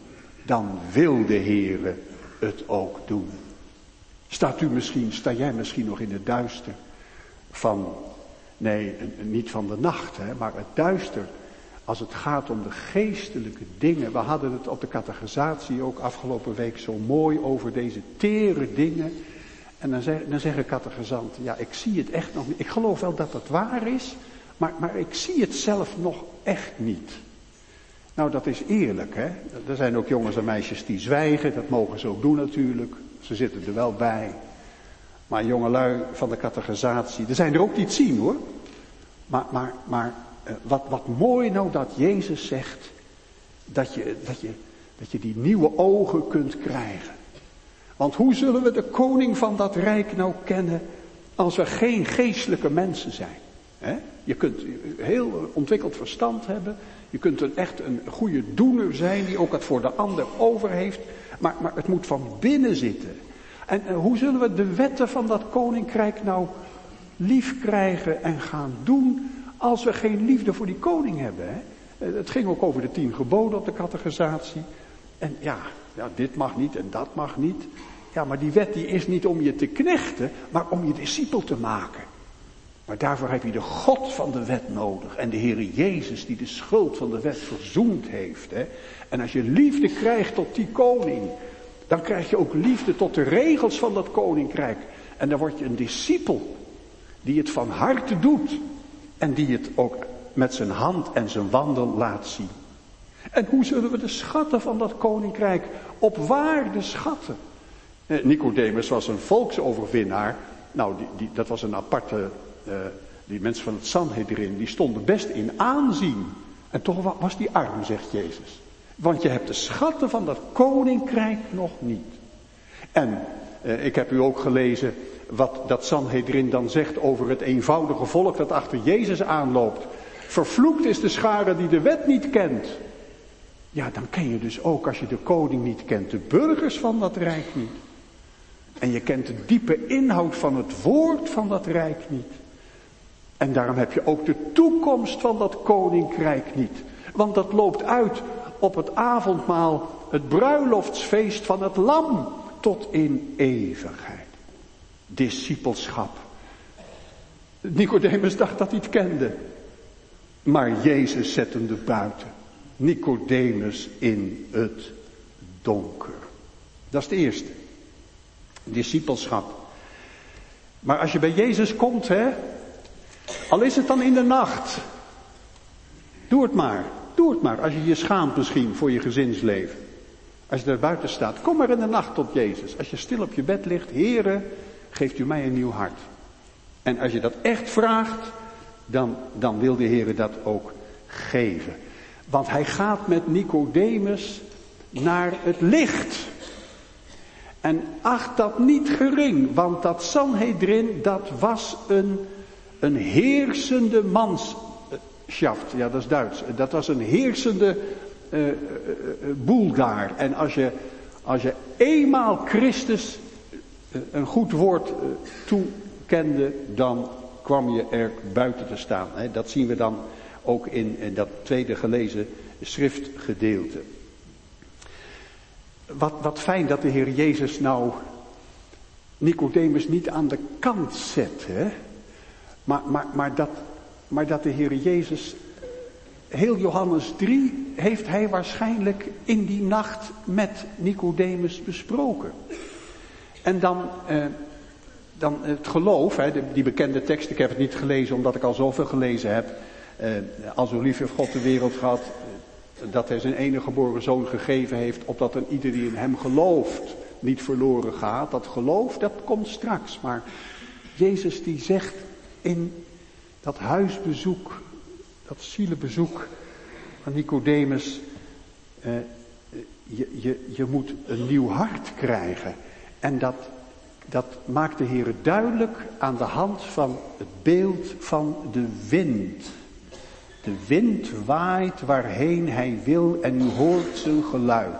dan wil de Heere het ook doen. Staat u misschien, sta jij misschien nog in het duister? Van, nee, niet van de nacht, hè, maar het duister. Als het gaat om de geestelijke dingen. We hadden het op de catechisatie ook afgelopen week zo mooi over deze tere dingen. En dan, zeg, dan zeggen catechisanten, ja, ik zie het echt nog niet. Ik geloof wel dat het waar is, maar, maar ik zie het zelf nog echt niet. Nou, dat is eerlijk, hè. Er zijn ook jongens en meisjes die zwijgen, dat mogen ze ook doen natuurlijk. Ze zitten er wel bij. Maar jongelui van de catechisatie, er zijn er ook die het zien hoor. Maar, maar, maar wat, wat mooi nou dat Jezus zegt, dat je, dat, je, dat je die nieuwe ogen kunt krijgen. Want hoe zullen we de koning van dat rijk nou kennen als we geen geestelijke mensen zijn? He? Je kunt heel ontwikkeld verstand hebben, je kunt een, echt een goede doener zijn die ook het voor de ander over heeft. Maar, maar het moet van binnen zitten. En, en hoe zullen we de wetten van dat koninkrijk nou lief krijgen en gaan doen als we geen liefde voor die koning hebben? Hè? Het ging ook over de tien geboden op de catechisatie. En ja, ja, dit mag niet en dat mag niet. Ja, maar die wet die is niet om je te knechten, maar om je discipel te maken. Maar daarvoor heb je de God van de wet nodig. En de Heere Jezus die de schuld van de wet verzoend heeft. Hè? En als je liefde krijgt tot die koning, dan krijg je ook liefde tot de regels van dat koninkrijk. En dan word je een discipel die het van harte doet. En die het ook met zijn hand en zijn wandel laat zien. En hoe zullen we de schatten van dat koninkrijk op waarde schatten? Eh, Nicodemus was een volksoverwinnaar. Nou, die, die, dat was een aparte... Uh, die mensen van het Sanhedrin, die stonden best in aanzien. En toch was die arm, zegt Jezus. Want je hebt de schatten van dat koninkrijk nog niet. En uh, ik heb u ook gelezen wat dat Sanhedrin dan zegt over het eenvoudige volk dat achter Jezus aanloopt. Vervloekt is de schare die de wet niet kent. Ja, dan ken je dus ook, als je de koning niet kent, de burgers van dat rijk niet. En je kent de diepe inhoud van het woord van dat rijk niet. En daarom heb je ook de toekomst van dat koninkrijk niet. Want dat loopt uit op het avondmaal, het bruiloftsfeest van het lam, tot in eeuwigheid. Discipelschap. Nicodemus dacht dat hij het kende. Maar Jezus zette hem er buiten. Nicodemus in het donker. Dat is het eerste. Discipelschap. Maar als je bij Jezus komt, hè, al is het dan in de nacht. Doe het maar. Doe het maar. Als je je schaamt misschien voor je gezinsleven. Als je daar buiten staat. Kom maar in de nacht tot Jezus. Als je stil op je bed ligt. Heere, geeft u mij een nieuw hart. En als je dat echt vraagt. Dan, dan wil de Heere dat ook geven. Want hij gaat met Nicodemus naar het licht. En acht dat niet gering. Want dat Sanhedrin, dat was een, een heersende manschaft. Ja, dat is Duits. Dat was een heersende uh, uh, uh, boel daar. En als je, als je eenmaal Christus uh, een goed woord uh, toekende, dan kwam je er buiten te staan. Hè. Dat zien we dan ook in, in dat tweede gelezen schriftgedeelte. Wat, wat fijn dat de Heer Jezus nou Nicodemus niet aan de kant zet. Hè? Maar, maar, maar, dat, maar dat de Heer Jezus, heel Johannes drie, heeft hij waarschijnlijk in die nacht met Nicodemus besproken. En dan, eh, dan het geloof, hè, die bekende tekst, ik heb het niet gelezen omdat ik al zoveel gelezen heb. Eh, als zo lief heeft God de wereld gehad, dat hij zijn enige geboren zoon gegeven heeft, opdat een ieder die in hem gelooft niet verloren gaat. Dat geloof, dat komt straks. Maar Jezus die zegt in dat huisbezoek, dat zielenbezoek van Nicodemus, eh, je, je, je moet een nieuw hart krijgen. En dat, dat maakt de Heer duidelijk aan de hand van het beeld van de wind. De wind waait waarheen hij wil en u hoort zijn geluid.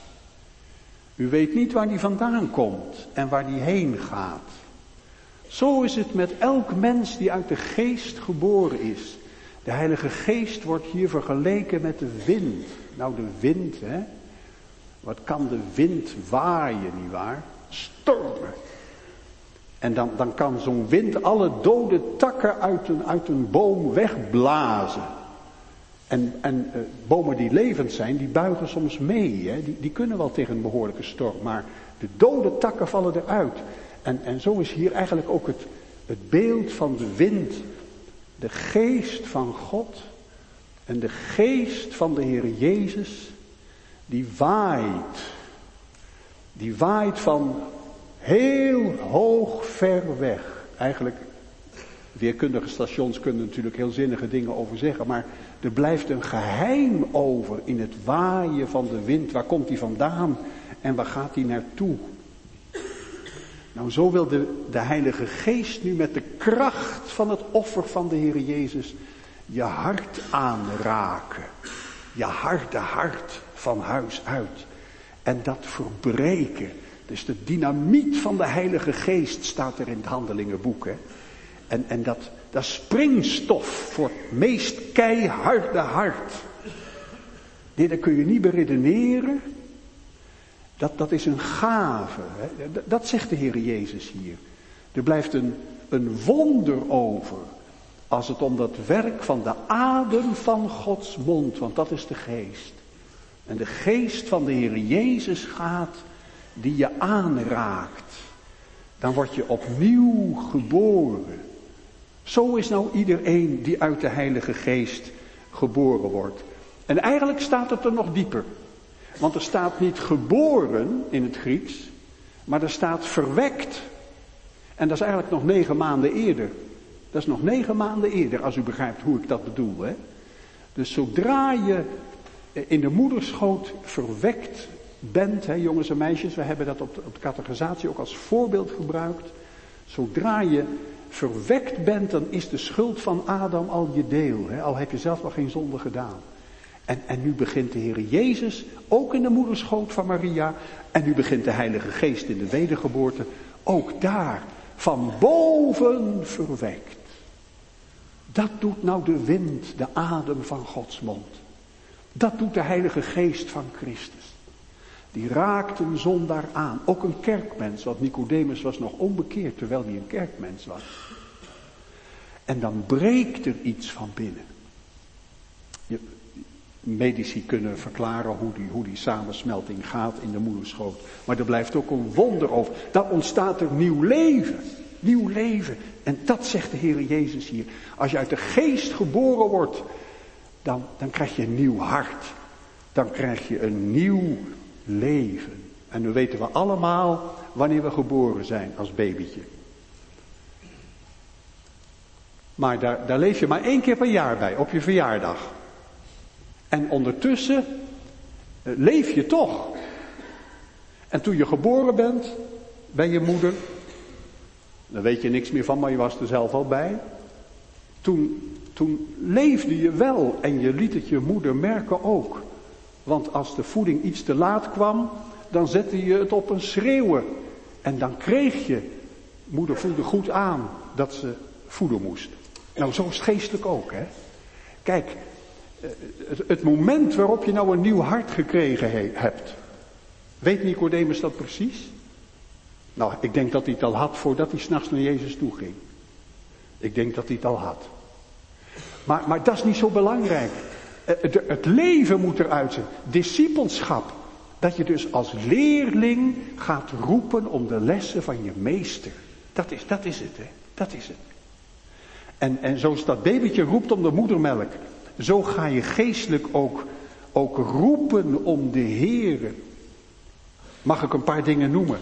U weet niet waar die vandaan komt en waar die heen gaat. Zo is het met elk mens die uit de geest geboren is. De Heilige Geest wordt hier vergeleken met de wind. Nou, de wind, hè. Wat kan de wind waaien, nietwaar? Stormen. En dan, dan kan zo'n wind alle dode takken uit een, uit een boom wegblazen. En, en uh, bomen die levend zijn, die buigen soms mee. Hè? Die, die kunnen wel tegen een behoorlijke storm. Maar de dode takken vallen eruit. En, en zo is hier eigenlijk ook het, het beeld van de wind. De geest van God. En de geest van de Heer Jezus. Die waait. Die waait van heel hoog ver weg. Eigenlijk, weerkundige stations kunnen natuurlijk heel zinnige dingen over zeggen. Maar er blijft een geheim over in het waaien van de wind. Waar komt die vandaan en waar gaat die naartoe? Nou, zo wil de, de Heilige Geest nu met de kracht van het offer van de Heer Jezus je hart aanraken. Je harde hart van huis uit. En dat verbreken. Dus de dynamiet van de Heilige Geest staat er in het Handelingenboek. Hè? En, en dat, dat is springstof voor het meest keiharde hart. Nee, dat kun je niet beredeneren. Dat, dat is een gave. Hè? Dat, dat zegt de Heer Jezus hier. Er blijft een, een wonder over. Als het om dat werk van de adem van Gods mond. Want dat is de geest. En de geest van de Heer Jezus gaat, die je aanraakt. Dan word je opnieuw geboren. Zo is nou iedereen die uit de Heilige Geest geboren wordt. En eigenlijk staat het er nog dieper. Want er staat niet geboren in het Grieks, maar er staat verwekt. En dat is eigenlijk nog negen maanden eerder. Dat is nog negen maanden eerder, als u begrijpt hoe ik dat bedoel. Hè? Dus zodra je in de moederschoot verwekt bent, hè, jongens en meisjes, we hebben dat op de, op de catechisatie ook als voorbeeld gebruikt. Zodra je verwekt bent, dan is de schuld van Adam al je deel. Hè, al heb je zelf nog geen zonde gedaan. En, en nu begint de Heer Jezus, ook in de moederschoot van Maria. En nu begint de Heilige Geest in de wedergeboorte, ook daar, van boven verwekt. Dat doet nou de wind, de adem van Gods mond. Dat doet de Heilige Geest van Christus. Die raakt een zondaar aan. Ook een kerkmens, want Nicodemus was nog onbekeerd terwijl hij een kerkmens was. En dan breekt er iets van binnen. Je, medici kunnen verklaren hoe die, hoe die samensmelting gaat in de moederschoot. Maar er blijft ook een wonder over. Dan ontstaat er nieuw leven. Nieuw leven. En dat zegt de Heer Jezus hier. Als je uit de geest geboren wordt, dan, dan krijg je een nieuw hart. Dan krijg je een nieuw leven. En nu weten we allemaal wanneer we geboren zijn als babytje. Maar daar, daar leef je maar één keer per jaar bij, op je verjaardag. En ondertussen uh, leef je toch. En toen je geboren bent bij je moeder, daar weet je niks meer van, maar je was er zelf al bij. Toen, toen leefde je wel en je liet het je moeder merken ook. Want als de voeding iets te laat kwam, dan zette je het op een schreeuwen. En dan kreeg je, moeder voelde goed aan dat ze voeden moest. Nou, zo is het geestelijk ook, hè. Kijk, het, het moment waarop je nou een nieuw hart gekregen he, hebt. Weet Nicodemus dat precies? Nou, ik denk dat hij het al had voordat hij 's nachts naar Jezus toe ging. Ik denk dat hij het al had. Maar, maar dat is niet zo belangrijk. Het, het leven moet eruit zijn. Discipelschap. Dat je dus als leerling gaat roepen om de lessen van je meester. Dat is, dat is het, hè. Dat is het. En, en zoals dat babytje roept om de moedermelk. Zo ga je geestelijk ook, ook roepen om de Heere. Mag ik een paar dingen noemen?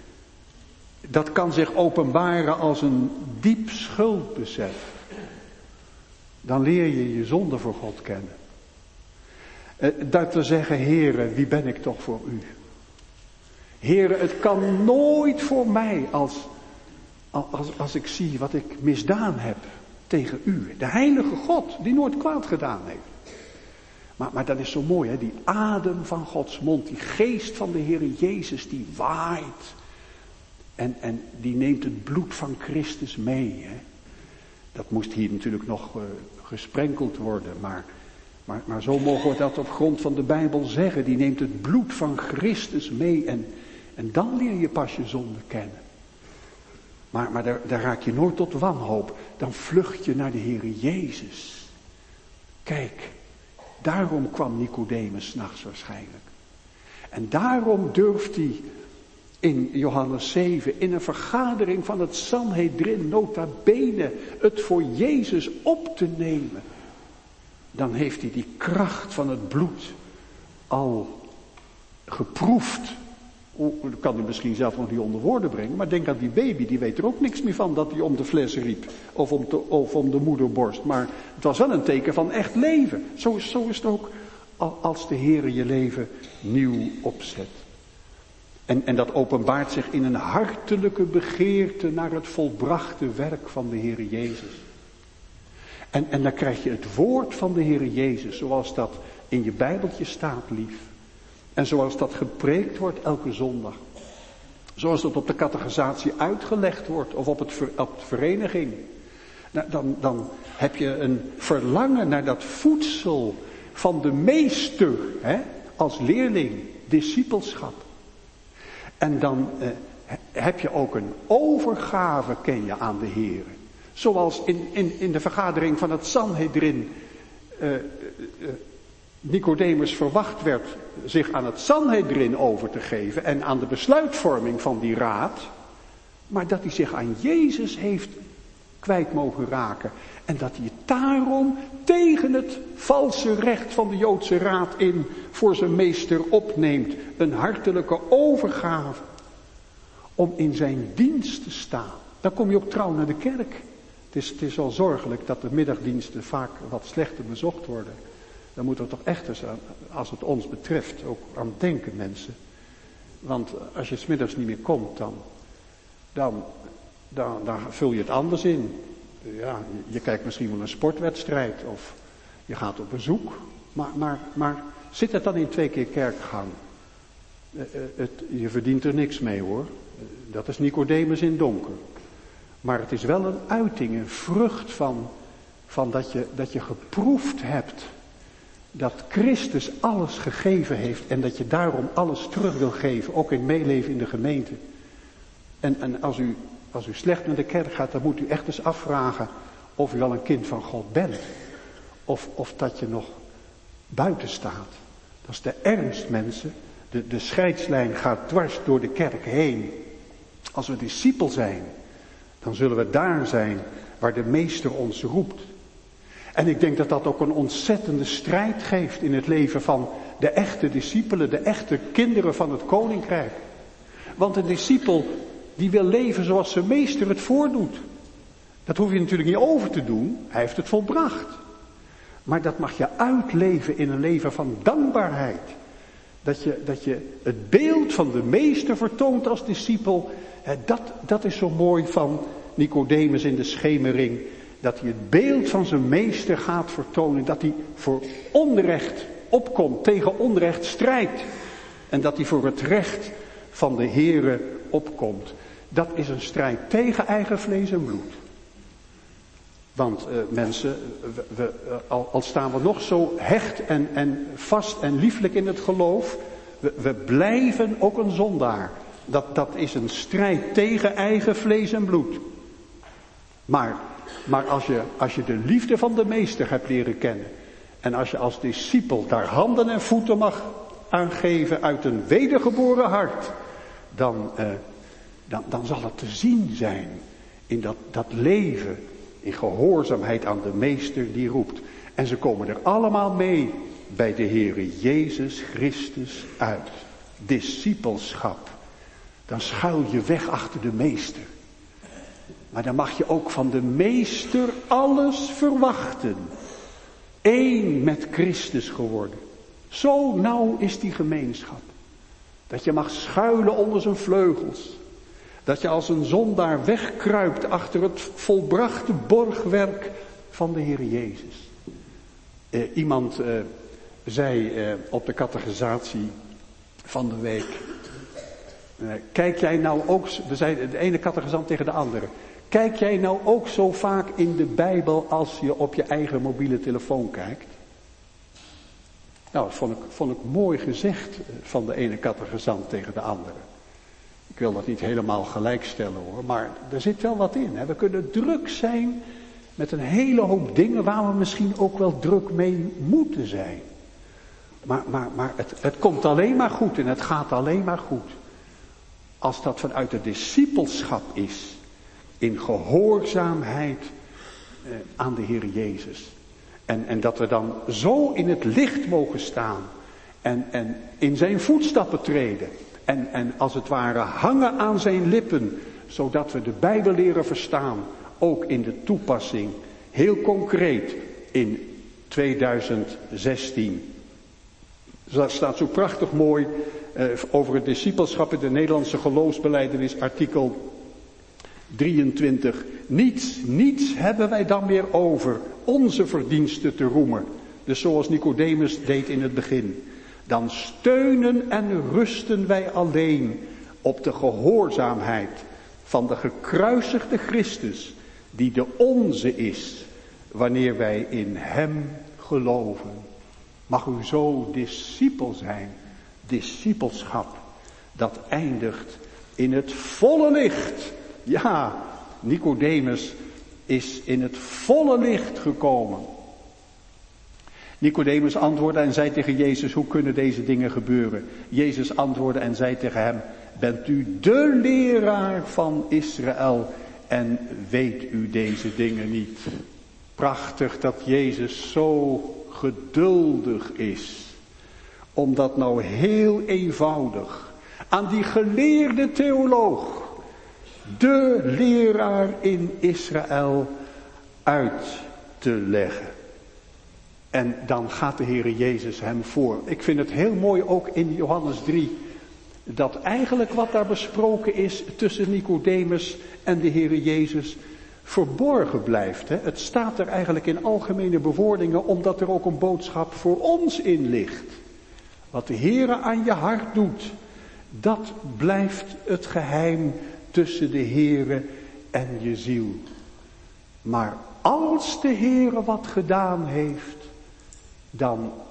Dat kan zich openbaren als een diep schuldbesef. Dan leer je je zonde voor God kennen. Dat te zeggen, Heere, wie ben ik toch voor u? Heere, het kan nooit voor mij als, als, als ik zie wat ik misdaan heb tegen u. De heilige God, die nooit kwaad gedaan heeft. Maar, maar dat is zo mooi, hè? Die adem van Gods mond, die geest van de Heere Jezus, die waait. En, en die neemt het bloed van Christus mee. Hè? Dat moest hier natuurlijk nog uh, gesprenkeld worden, maar, maar, maar zo mogen we dat op grond van de Bijbel zeggen. Die neemt het bloed van Christus mee en, en dan leer je pas je zonde kennen. Maar, maar daar, daar raak je nooit tot wanhoop. Dan vlucht je naar de Heere Jezus. Kijk, daarom kwam Nicodemus 's nachts waarschijnlijk. En daarom durft hij in Johannes zeven, in een vergadering van het Sanhedrin, nota bene, het voor Jezus op te nemen. Dan heeft hij die kracht van het bloed al geproefd. Dat kan hij misschien zelf nog niet onder woorden brengen, maar denk aan die baby, die weet er ook niks meer van dat hij om de fles riep. Of om, te, of om de moederborst. Maar het was wel een teken van echt leven. Zo, zo is het ook als de Heere je leven nieuw opzet. En, en dat openbaart zich in een hartelijke begeerte naar het volbrachte werk van de Heere Jezus. En, en dan krijg je het woord van de Heere Jezus, zoals dat in je Bijbeltje staat, lief. En zoals dat gepreekt wordt elke zondag. Zoals dat op de catechisatie uitgelegd wordt of op, het ver, op de vereniging. Nou, dan, dan heb je een verlangen naar dat voedsel van de meester, hè, als leerling, discipelschap. En dan eh, heb je ook een overgave, ken je, aan de Heer. Zoals in, in, in de vergadering van het Sanhedrin uh, uh, Nicodemus verwacht werd zich aan het Sanhedrin over te geven en aan de besluitvorming van die raad. Maar dat hij zich aan Jezus heeft kwijt mogen raken. En dat hij het daarom tegen het valse recht van de Joodse raad in voor zijn meester opneemt. Een hartelijke overgave om in zijn dienst te staan. Dan kom je ook trouw naar de kerk. Het is, het is wel zorgelijk dat de middagdiensten vaak wat slechter bezocht worden. Daar moeten we toch echt eens, aan, als het ons betreft, ook aan denken, mensen. Want als je 's middags niet meer komt, dan, dan, dan, dan vul je het anders in. Ja, je, je kijkt misschien wel een sportwedstrijd of je gaat op bezoek. Maar, maar, maar zit het dan in twee keer kerkgang? Uh, uh, het, je verdient er niks mee, hoor. Uh, dat is Nicodemus in donker. Maar het is wel een uiting, een vrucht van, van dat, je, dat je geproefd hebt dat Christus alles gegeven heeft en dat je daarom alles terug wil geven, ook in meeleven in de gemeente. En, en als, u, als u slecht naar de kerk gaat, dan moet u echt eens afvragen of u al een kind van God bent. Of, of dat je nog buiten staat. Dat is de ernst, mensen. De, de scheidslijn gaat dwars door de kerk heen. Als we discipel zijn, dan zullen we daar zijn waar de meester ons roept. En ik denk dat dat ook een ontzettende strijd geeft in het leven van de echte discipelen, de echte kinderen van het koninkrijk. Want een discipel die wil leven zoals zijn meester het voordoet. Dat hoef je natuurlijk niet over te doen, hij heeft het volbracht. Maar dat mag je uitleven in een leven van dankbaarheid. Dat je, dat je het beeld van de meester vertoont als discipel. Dat, dat is zo mooi van Nicodemus in de schemering. Dat hij het beeld van zijn meester gaat vertonen. Dat hij voor onrecht opkomt, tegen onrecht strijdt. En dat hij voor het recht van de Heere opkomt. Dat is een strijd tegen eigen vlees en bloed. Want uh, mensen, we, we, al, al staan we nog zo hecht en, en vast en lieflijk in het geloof. We, we blijven ook een zondaar. Dat, dat is een strijd tegen eigen vlees en bloed. Maar, maar als, je, als je de liefde van de meester hebt leren kennen. En als je als discipel daar handen en voeten mag aangeven uit een wedergeboren hart. Dan, uh, dan, dan zal het te zien zijn in dat, dat leven. In gehoorzaamheid aan de meester die roept. En ze komen er allemaal mee bij de Heere Jezus Christus uit. Discipelschap. Dan schuil je weg achter de meester. Maar dan mag je ook van de meester alles verwachten. Eén met Christus geworden. Zo nauw is die gemeenschap. Dat je mag schuilen onder zijn vleugels. Dat je als een zondaar wegkruipt achter het volbrachte borgwerk van de Heer Jezus. Uh, iemand uh, zei uh, op de catechisatie van de week. Uh, kijk jij nou ook, we zeiden de ene catechisant tegen de andere. Kijk jij nou ook zo vaak in de Bijbel als je op je eigen mobiele telefoon kijkt? Nou, dat vond ik, vond ik mooi gezegd van de ene catechisant tegen de andere. Ik wil dat niet helemaal gelijk stellen hoor, maar er zit wel wat in. Hè. We kunnen druk zijn met een hele hoop dingen waar we misschien ook wel druk mee moeten zijn. Maar, maar, maar het, het komt alleen maar goed en het gaat alleen maar goed. Als dat vanuit het discipelschap is, in gehoorzaamheid eh, aan de Heer Jezus. En, en dat we dan zo in het licht mogen staan en, en in zijn voetstappen treden. En, en als het ware hangen aan zijn lippen, zodat we de Bijbel leren verstaan, ook in de toepassing, heel concreet in tweeduizend zestien. Dat staat zo prachtig mooi eh, over het discipelschap in de Nederlandse geloofsbelijdenis, artikel drieëntwintig. Niets, niets hebben wij dan meer over onze verdiensten te roemen. Dus zoals Nicodemus deed in het begin. Dan steunen en rusten wij alleen op de gehoorzaamheid van de gekruisigde Christus, die de onze is, wanneer wij in hem geloven. Mag u zo discipel zijn, discipelschap, dat eindigt in het volle licht. Ja, Nicodemus is in het volle licht gekomen. Nicodemus antwoordde en zei tegen Jezus, hoe kunnen deze dingen gebeuren? Jezus antwoordde en zei tegen hem, bent u de leraar van Israël en weet u deze dingen niet? Prachtig dat Jezus zo geduldig is. Om dat nou heel eenvoudig aan die geleerde theoloog, de leraar in Israël, uit te leggen. En dan gaat de Heere Jezus hem voor. Ik vind het heel mooi ook in Johannes drie. Dat eigenlijk wat daar besproken is tussen Nicodemus en de Heere Jezus verborgen blijft. Hè? Het staat er eigenlijk in algemene bewoordingen omdat er ook een boodschap voor ons in ligt. Wat de Heere aan je hart doet, dat blijft het geheim tussen de Heere en je ziel. Maar als de Heere wat gedaan heeft, dan,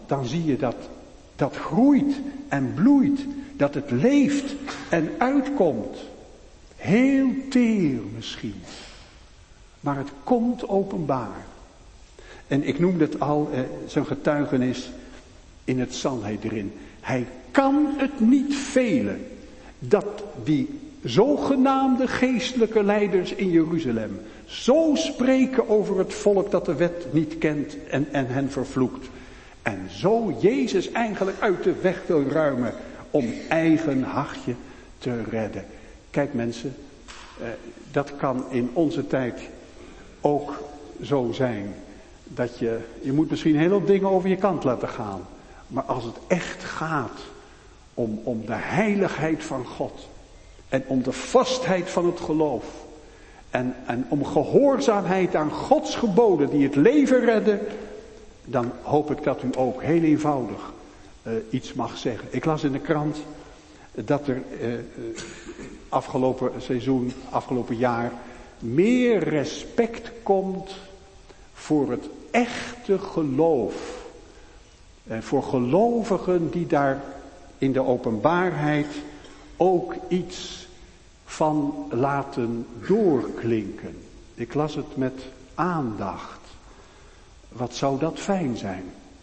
dan zie je dat dat groeit en bloeit, dat het leeft en uitkomt. Heel teer misschien, maar het komt openbaar. En ik noemde het al, eh, zijn getuigenis in het Sanhedrin. Hij kan het niet velen dat die zogenaamde geestelijke leiders in Jeruzalem zo spreken over het volk dat de wet niet kent en, en hen vervloekt. En zo Jezus eigenlijk uit de weg wil ruimen om eigen hachje te redden. Kijk mensen, eh, dat kan in onze tijd ook zo zijn. Dat je, je moet misschien heel veel dingen over je kant laten gaan. Maar als het echt gaat om, om de heiligheid van God. En om de vastheid van het geloof. En, en om gehoorzaamheid aan Gods geboden die het leven redden. Dan hoop ik dat u ook heel eenvoudig uh, iets mag zeggen. Ik las in de krant dat er uh, uh, afgelopen seizoen, afgelopen jaar, meer respect komt voor het echte geloof. Uh, voor gelovigen die daar in de openbaarheid ook iets van laten doorklinken. Ik las het met aandacht. Wat zou dat fijn zijn?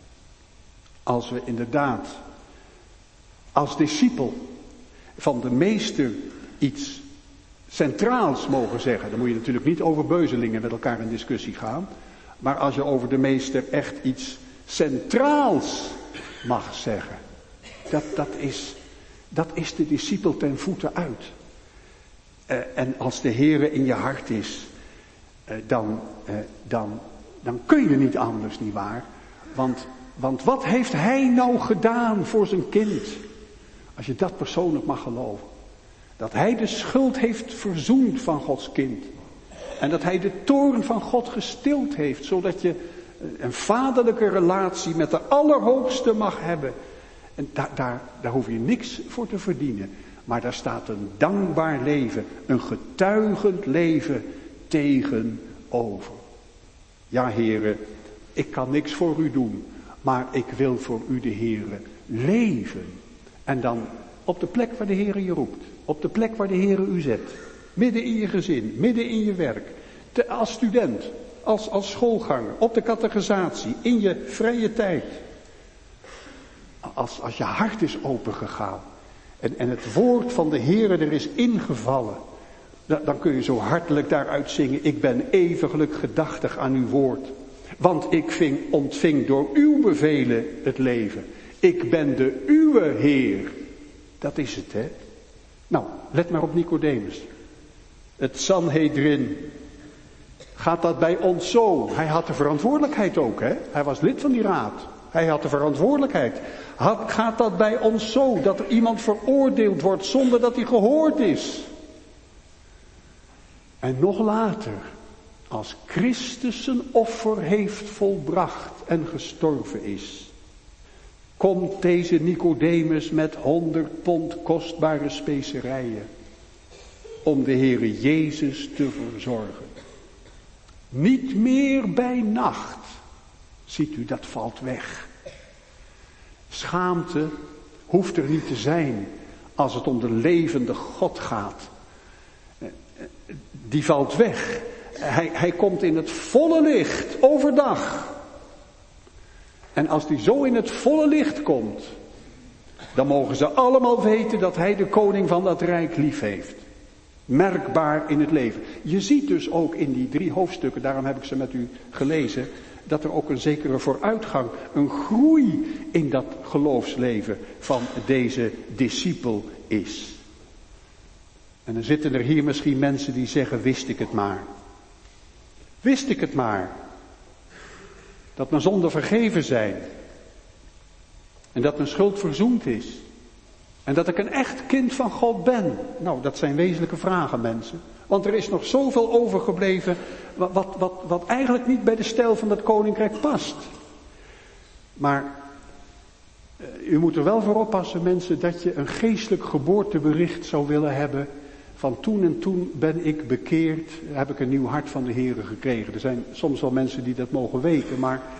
Als we inderdaad als discipel van de meester iets centraals mogen zeggen. Dan moet je natuurlijk niet over beuzelingen met elkaar in discussie gaan. Maar als je over de meester echt iets centraals mag zeggen. Dat, dat, is, dat is de discipel ten voeten uit. Uh, en als de Heere in je hart is, uh, dan, uh, dan, dan kun je niet anders, nietwaar? Want, want wat heeft hij nou gedaan voor zijn kind? Als je dat persoonlijk mag geloven. Dat hij de schuld heeft verzoend van Gods kind. En dat hij de toorn van God gestild heeft. Zodat je een vaderlijke relatie met de Allerhoogste mag hebben. En daar, daar, daar hoef je niks voor te verdienen. Maar daar staat een dankbaar leven. Een getuigend leven tegenover. Ja, Heere, ik kan niks voor u doen. Maar ik wil voor u, de Heere, leven. En dan op de plek waar de Heere je roept. Op de plek waar de Heere u zet. Midden in je gezin, midden in je werk. Te, als student, als, als schoolganger, op de catechisatie, in je vrije tijd. Als, als je hart is opengegaan. En, en het woord van de Heere er is ingevallen. Dan, dan kun je zo hartelijk daaruit zingen. Ik ben eeuwiglijk gedachtig aan uw woord. Want ik ving, ontving door uw bevelen het leven. Ik ben de uwe Heer. Dat is het, hè. Nou, let maar op Nicodemus. Het Sanhedrin. Gaat dat bij ons zo? Hij had de verantwoordelijkheid ook, hè. Hij was lid van die raad. Hij had de verantwoordelijkheid. Had, gaat dat bij ons zo? Dat er iemand veroordeeld wordt zonder dat hij gehoord is? En nog later, als Christus zijn offer heeft volbracht en gestorven is, komt deze Nicodemus met honderd pond kostbare specerijen om de Heere Jezus te verzorgen. Niet meer bij nacht. Ziet u, dat valt weg. Schaamte hoeft er niet te zijn als het om de levende God gaat. Die valt weg. Hij, hij komt in het volle licht, overdag. En als die zo in het volle licht komt, dan mogen ze allemaal weten dat hij de koning van dat rijk lief heeft. Merkbaar in het leven. Je ziet dus ook in die drie hoofdstukken, daarom heb ik ze met u gelezen, dat er ook een zekere vooruitgang, een groei in dat geloofsleven van deze discipel is. En dan zitten er hier misschien mensen die zeggen, wist ik het maar. Wist ik het maar. Dat mijn zonden vergeven zijn. En dat mijn schuld verzoend is. En dat ik een echt kind van God ben. Nou, dat zijn wezenlijke vragen, mensen. Want er is nog zoveel overgebleven wat, wat, wat, wat eigenlijk niet bij de stijl van dat koninkrijk past. Maar u moet er wel voor oppassen, mensen, dat je een geestelijk geboortebericht zou willen hebben. Van toen en toen ben ik bekeerd, heb ik een nieuw hart van de Heere gekregen. Er zijn soms wel mensen die dat mogen weten, maar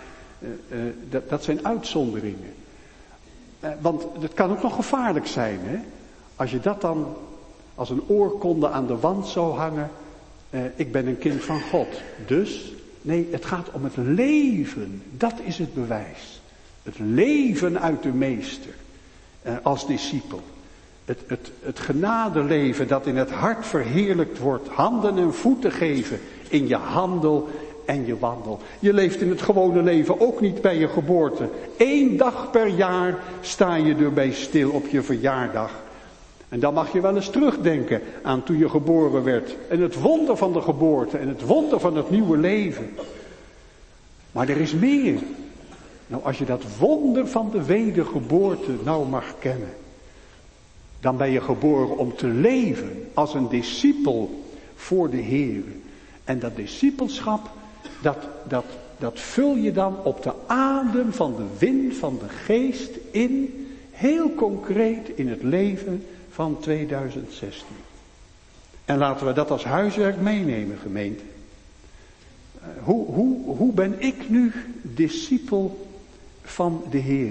uh, uh, dat, dat zijn uitzonderingen. Uh, want het kan ook nog gevaarlijk zijn, hè? Als je dat dan als een oorkonde aan de wand zou hangen. Uh, ik ben een kind van God. Dus, nee, het gaat om het leven. Dat is het bewijs. Het leven uit de meester. Uh, als discipel. Het, het, het genadeleven dat in het hart verheerlijkt wordt. Handen en voeten geven in je handel en je wandel. Je leeft in het gewone leven ook niet bij je geboorte. Eén dag per jaar sta je erbij stil op je verjaardag. En dan mag je wel eens terugdenken aan toen je geboren werd. En het wonder van de geboorte en het wonder van het nieuwe leven. Maar er is meer. Nou, als je dat wonder van de wedergeboorte nou mag kennen. Dan ben je geboren om te leven als een discipel voor de Heer. En dat discipelschap, dat, dat, dat vul je dan op de adem van de wind van de geest in. Heel concreet in het leven van tweeduizend zestien. En laten we dat als huiswerk meenemen, gemeente. Uh, hoe, hoe, hoe ben ik nu discipel van de Heer?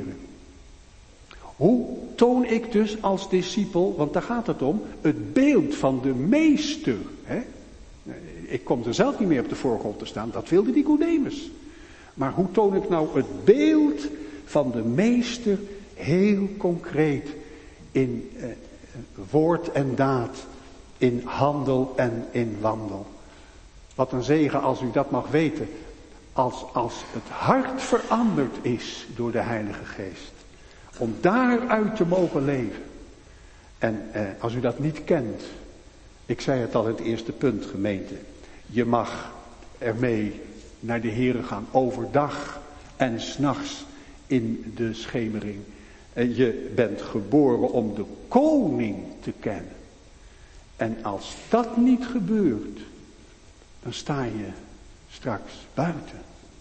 Hoe toon ik dus als discipel, want daar gaat het om, het beeld van de meester. Hè? Ik kom er zelf niet meer op de voorgrond te staan, dat wilde Nicodemus. Maar hoe toon ik nou het beeld van de meester heel concreet in eh, woord en daad, in handel en in wandel. Wat een zegen als u dat mag weten, als, als het hart veranderd is door de Heilige Geest. Om daaruit te mogen leven. En eh, als u dat niet kent, ik zei het al in het eerste punt, gemeente. Je mag ermee naar de Here gaan overdag en 's nachts in de schemering. En je bent geboren om de koning te kennen. En als dat niet gebeurt, dan sta je straks buiten.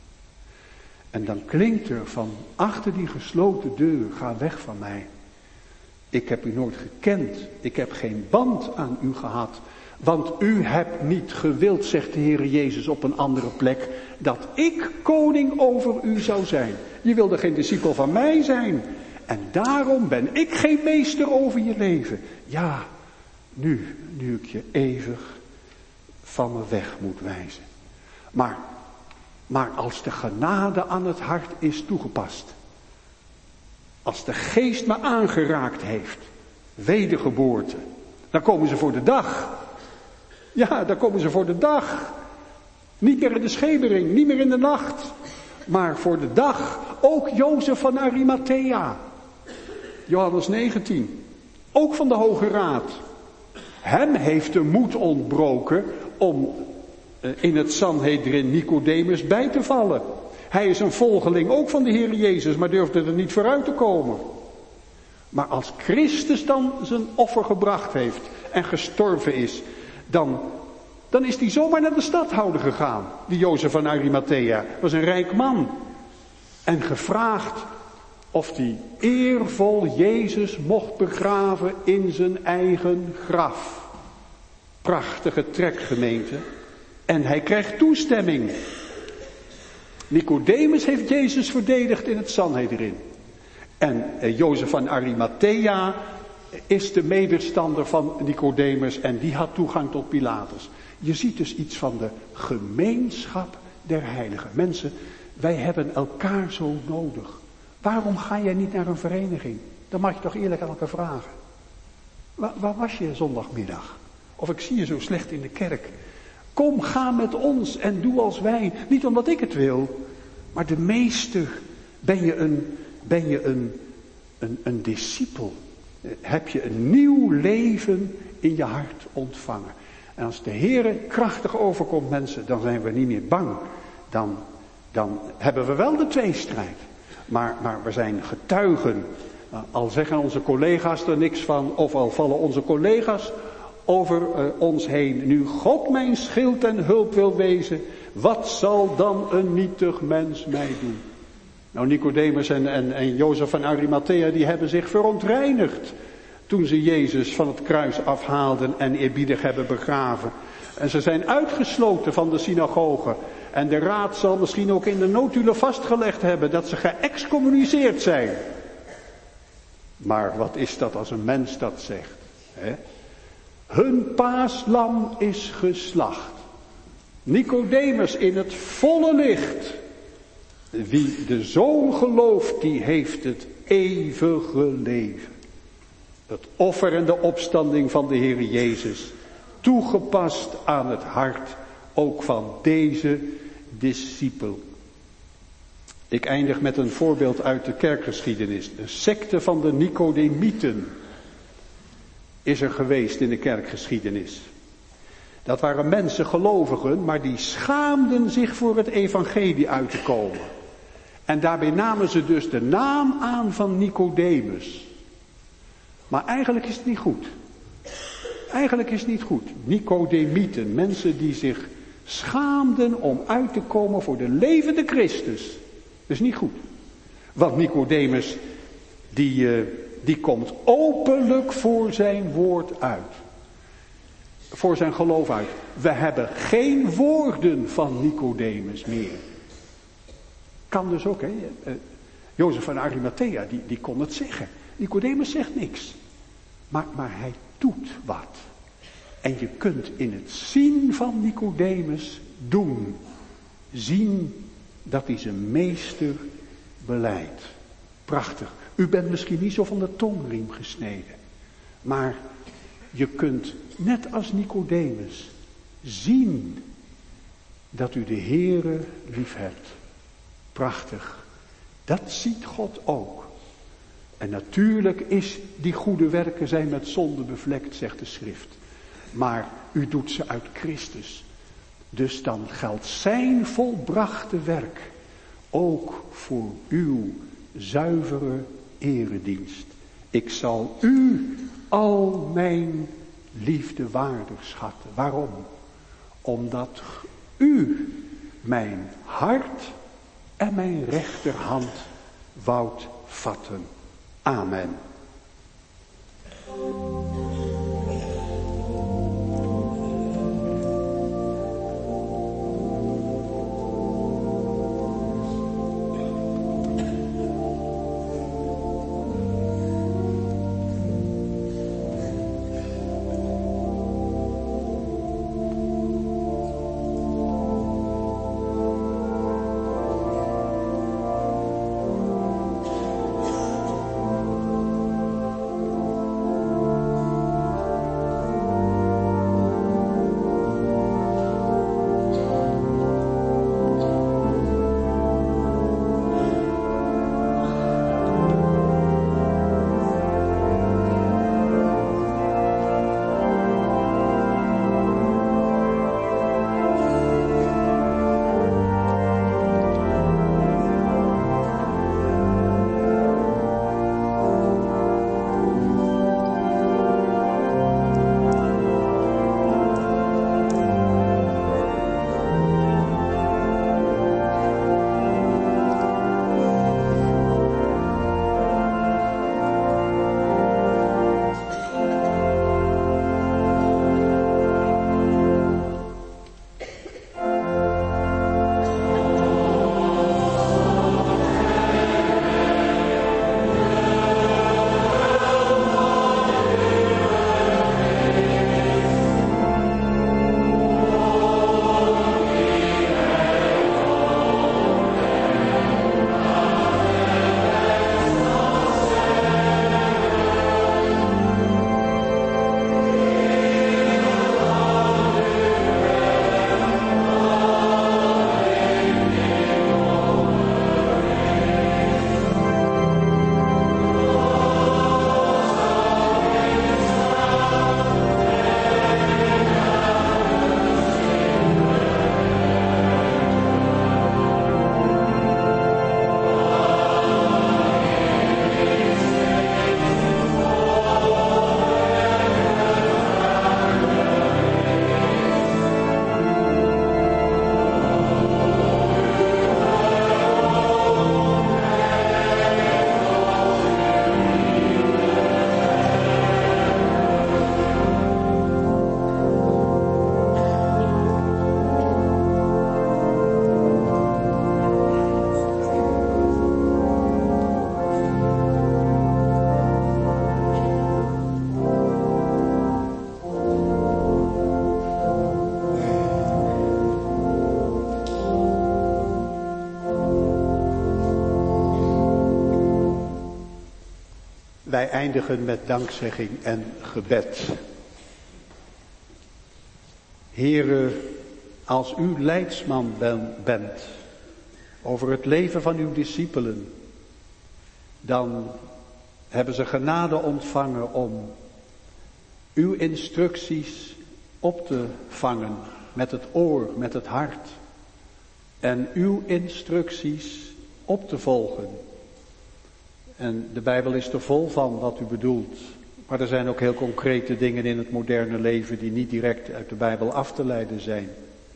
En dan klinkt er van achter die gesloten deur, ga weg van mij. Ik heb u nooit gekend, ik heb geen band aan u gehad. Want u hebt niet gewild, zegt de Heer Jezus op een andere plek, dat ik koning over u zou zijn. Je wilde geen discipel van mij zijn. En daarom ben ik geen meester over je leven. Ja, nu, nu ik je eeuwig van me weg moet wijzen. Maar, maar als de genade aan het hart is toegepast. Als de geest me aangeraakt heeft. Wedergeboorte. Dan komen ze voor de dag. Ja, dan komen ze voor de dag. Niet meer in de schemering, niet meer in de nacht. Maar voor de dag ook Jozef van Arimathea. Johannes negentien. Ook van de Hoge Raad. Hem heeft de moed ontbroken om in het Sanhedrin Nicodemus bij te vallen. Hij is een volgeling ook van de Heer Jezus, maar durfde er niet vooruit te komen. Maar als Christus dan zijn offer gebracht heeft en gestorven is, dan, dan is hij zomaar naar de stadhouder gegaan. Die Jozef van Arimathea was een rijk man. En gevraagd of hij eervol Jezus mocht begraven in zijn eigen graf. Prachtige trek, gemeente. En hij krijgt toestemming. Nicodemus heeft Jezus verdedigd in het Sanhedrin. En eh, Jozef van Arimathea is de medestander van Nicodemus en die had toegang tot Pilatus. Je ziet dus iets van de gemeenschap der heiligen. Mensen, wij hebben elkaar zo nodig. Waarom ga jij niet naar een vereniging? Dan mag je toch eerlijk aan elkaar vragen. Waar, waar was je zondagmiddag? Of ik zie je zo slecht in de kerk. Kom, ga met ons en doe als wij. Niet omdat ik het wil, maar de meester. Ben je een, ben je een, een, een discipel? Heb je een nieuw leven in je hart ontvangen? En als de Heere krachtig overkomt, mensen, dan zijn we niet meer bang. Dan, dan hebben we wel de tweestrijd. Maar, maar we zijn getuigen. Al zeggen onze collega's er niks van, of al vallen onze collega's over uh, ons heen. Nu God mijn schild en hulp wil wezen, wat zal dan een nietig mens mij doen? Nou, Nicodemus en, en, en Jozef van Arimathea, die hebben zich verontreinigd toen ze Jezus van het kruis afhaalden en eerbiedig hebben begraven. En ze zijn uitgesloten van de synagoge. En de raad zal misschien ook in de notulen vastgelegd hebben dat ze geëxcommuniceerd zijn. Maar wat is dat als een mens dat zegt? Hè? Hun paaslam is geslacht. Nicodemus in het volle licht. Wie de Zoon gelooft, die heeft het eeuwige leven. Het offer en de opstanding van de Heer Jezus. Toegepast aan het hart ook van deze discipel. Ik eindig met een voorbeeld uit de kerkgeschiedenis. De secte van de Nicodemieten is er geweest in de kerkgeschiedenis. Dat waren mensen, gelovigen, maar die schaamden zich voor het evangelie uit te komen. En daarbij namen ze dus de naam aan van Nicodemus. Maar eigenlijk is het niet goed. Eigenlijk is het niet goed. Nicodemieten, mensen die zich schaamden om uit te komen voor de levende Christus. Dat is niet goed. Want Nicodemus, die, uh, die komt openlijk voor zijn woord uit. Voor zijn geloof uit. We hebben geen woorden van Nicodemus meer. Kan dus ook, hè. Uh, Jozef van Arimathea, die, die kon het zeggen. Nicodemus zegt niks. Maar, maar hij doet wat. En je kunt in het zien van Nicodemus doen. Zien dat hij zijn meester belijdt. Prachtig. U bent misschien niet zo van de tongriem gesneden. Maar je kunt, net als Nicodemus, zien dat u de Heere lief hebt. Prachtig. Dat ziet God ook. En natuurlijk is die goede werken zijn met zonde bevlekt, zegt de schrift. Maar u doet ze uit Christus. Dus dan geldt zijn volbrachte werk ook voor uw zuivere eredienst. Ik zal u al mijn liefde waardig schatten. Waarom? Omdat u mijn hart en mijn rechterhand woudt vatten. Amen. Wij eindigen met dankzegging en gebed. Heere, als u leidsman ben, bent over het leven van uw discipelen, dan hebben ze genade ontvangen om uw instructies op te vangen met het oor, met het hart. En uw instructies op te volgen. En de Bijbel is er vol van wat u bedoelt. Maar er zijn ook heel concrete dingen in het moderne leven die niet direct uit de Bijbel af te leiden zijn.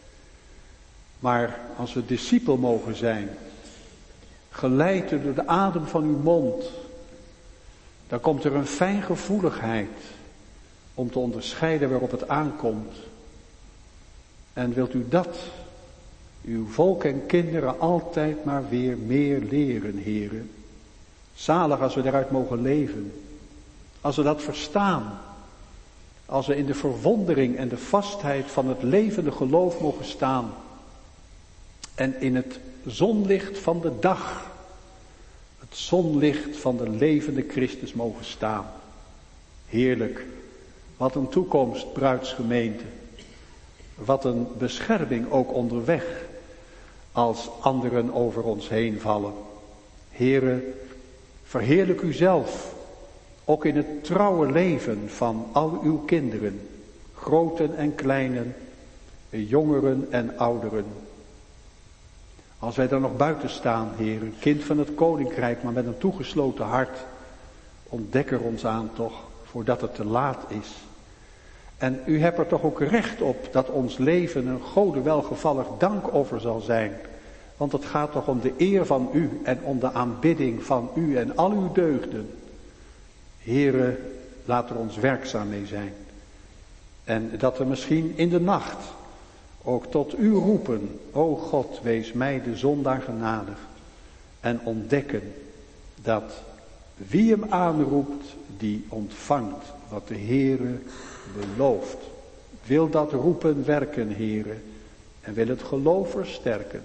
Maar als we discipel mogen zijn, geleid door de adem van uw mond, dan komt er een fijngevoeligheid om te onderscheiden waarop het aankomt. En wilt u dat, uw volk en kinderen, altijd maar weer meer leren, heren. Zalig als we daaruit mogen leven. Als we dat verstaan. Als we in de verwondering en de vastheid van het levende geloof mogen staan. En in het zonlicht van de dag, het zonlicht van de levende Christus mogen staan. Heerlijk. Wat een toekomst, bruidsgemeente. Wat een bescherming ook onderweg, als anderen over ons heen vallen. Heere, verheerlijk u zelf, ook in het trouwe leven van al uw kinderen, groten en kleinen, jongeren en ouderen. Als wij dan nog buiten staan, Heer, een kind van het koninkrijk, maar met een toegesloten hart, ontdek er ons aan toch, voordat het te laat is. En u hebt er toch ook recht op dat ons leven een Gode welgevallig dankoffer zal zijn. Want het gaat toch om de eer van u en om de aanbidding van u en al uw deugden. Heere, laat er ons werkzaam mee zijn. En dat we misschien in de nacht ook tot u roepen. O God, wees mij de zondaar genadig. En ontdekken dat wie hem aanroept, die ontvangt wat de Heere belooft. Wil dat roepen werken, Heere, en wil het geloof versterken.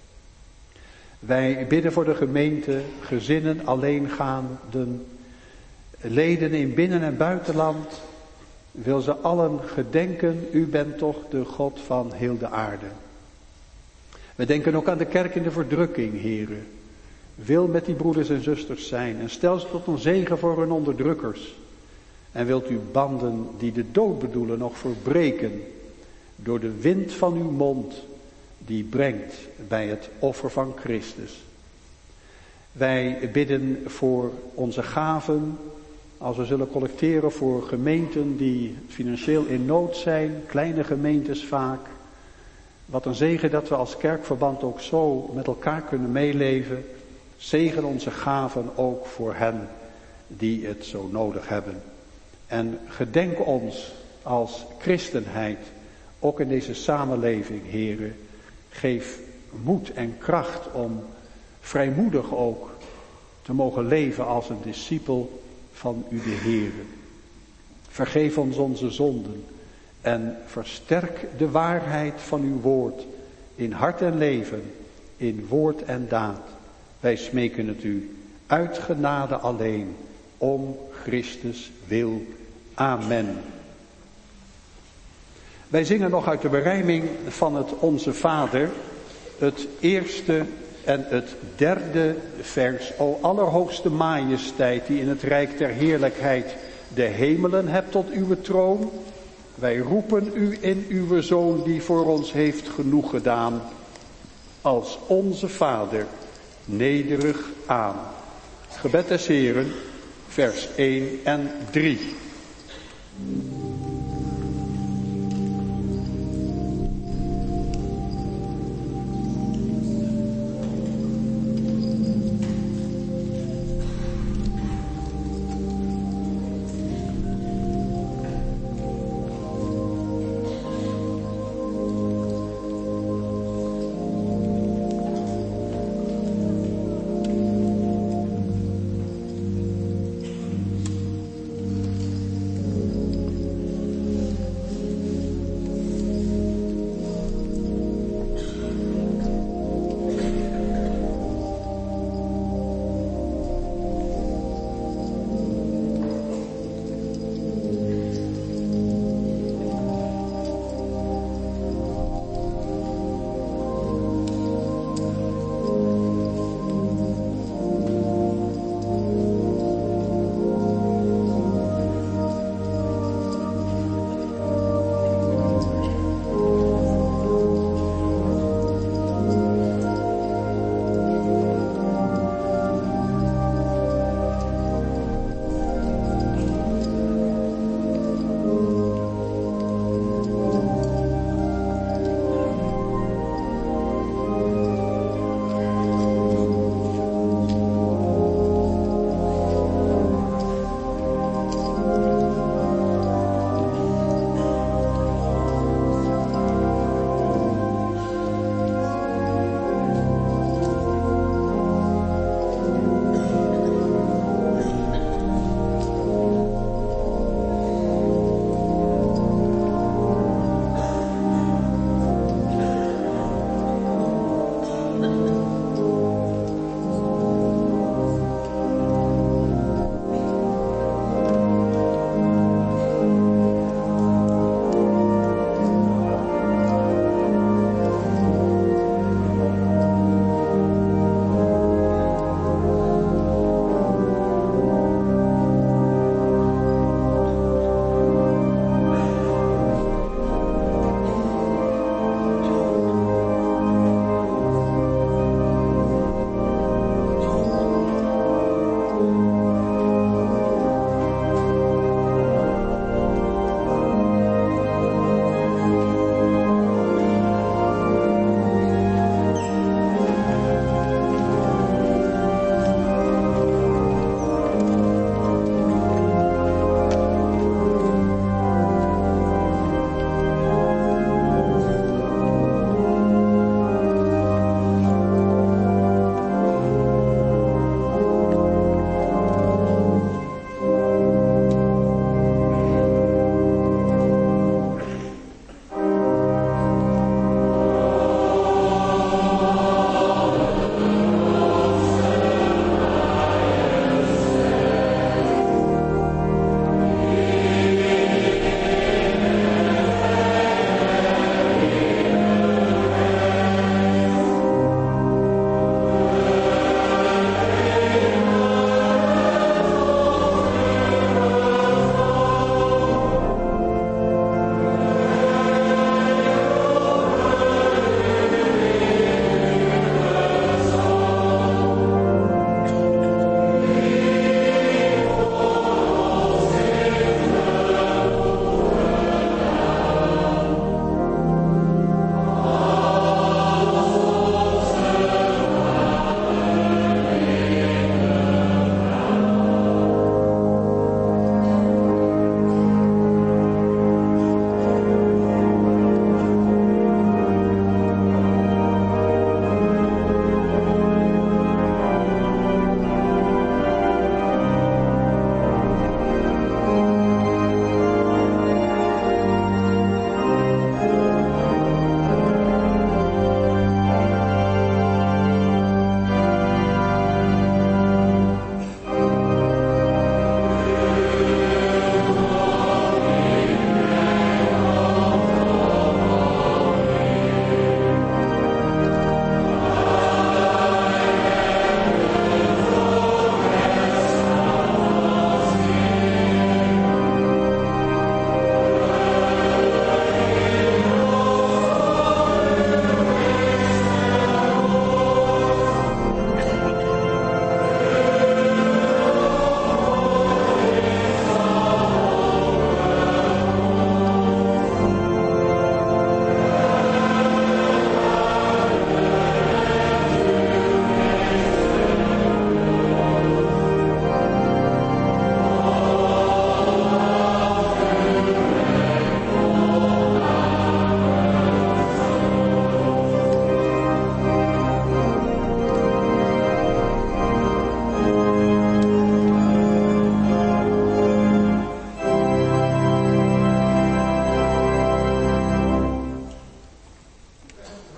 Wij bidden voor de gemeente, gezinnen, alleengaanden, leden in binnen- en buitenland. Wil ze allen gedenken, u bent toch de God van heel de aarde. We denken ook aan de kerk in de verdrukking, Heere. Wil met die broeders en zusters zijn en stel ze tot een zegen voor hun onderdrukkers. En wilt u banden die de dood bedoelen nog verbreken door de wind van uw mond die brengt bij het offer van Christus. Wij bidden voor onze gaven, als we zullen collecteren voor gemeenten die financieel in nood zijn, kleine gemeentes vaak. Wat een zegen dat we als kerkverband ook zo met elkaar kunnen meeleven. Zegen onze gaven ook voor hen die het zo nodig hebben. En gedenk ons als christenheid, ook in deze samenleving, Heere. Geef moed en kracht om vrijmoedig ook te mogen leven als een discipel van u de Heere. Vergeef ons onze zonden en versterk de waarheid van uw woord in hart en leven, in woord en daad. Wij smeken het u uit genade alleen, om Christus wil. Amen. Wij zingen nog uit de berijming van het Onze Vader, het eerste en het derde vers. O allerhoogste majesteit, die in het rijk der heerlijkheid de hemelen hebt tot uw troon. Wij roepen u in uw Zoon, die voor ons heeft genoeg gedaan, als onze Vader, nederig aan. Gebed des Heren, vers één en drie.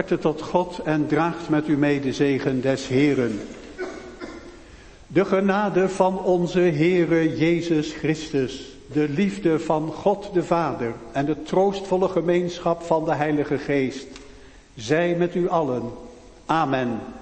tot God en draagt met u mee de zegen des Heeren. De genade van onze Heere Jezus Christus, de liefde van God de Vader en de troostvolle gemeenschap van de Heilige Geest, zij met u allen. Amen.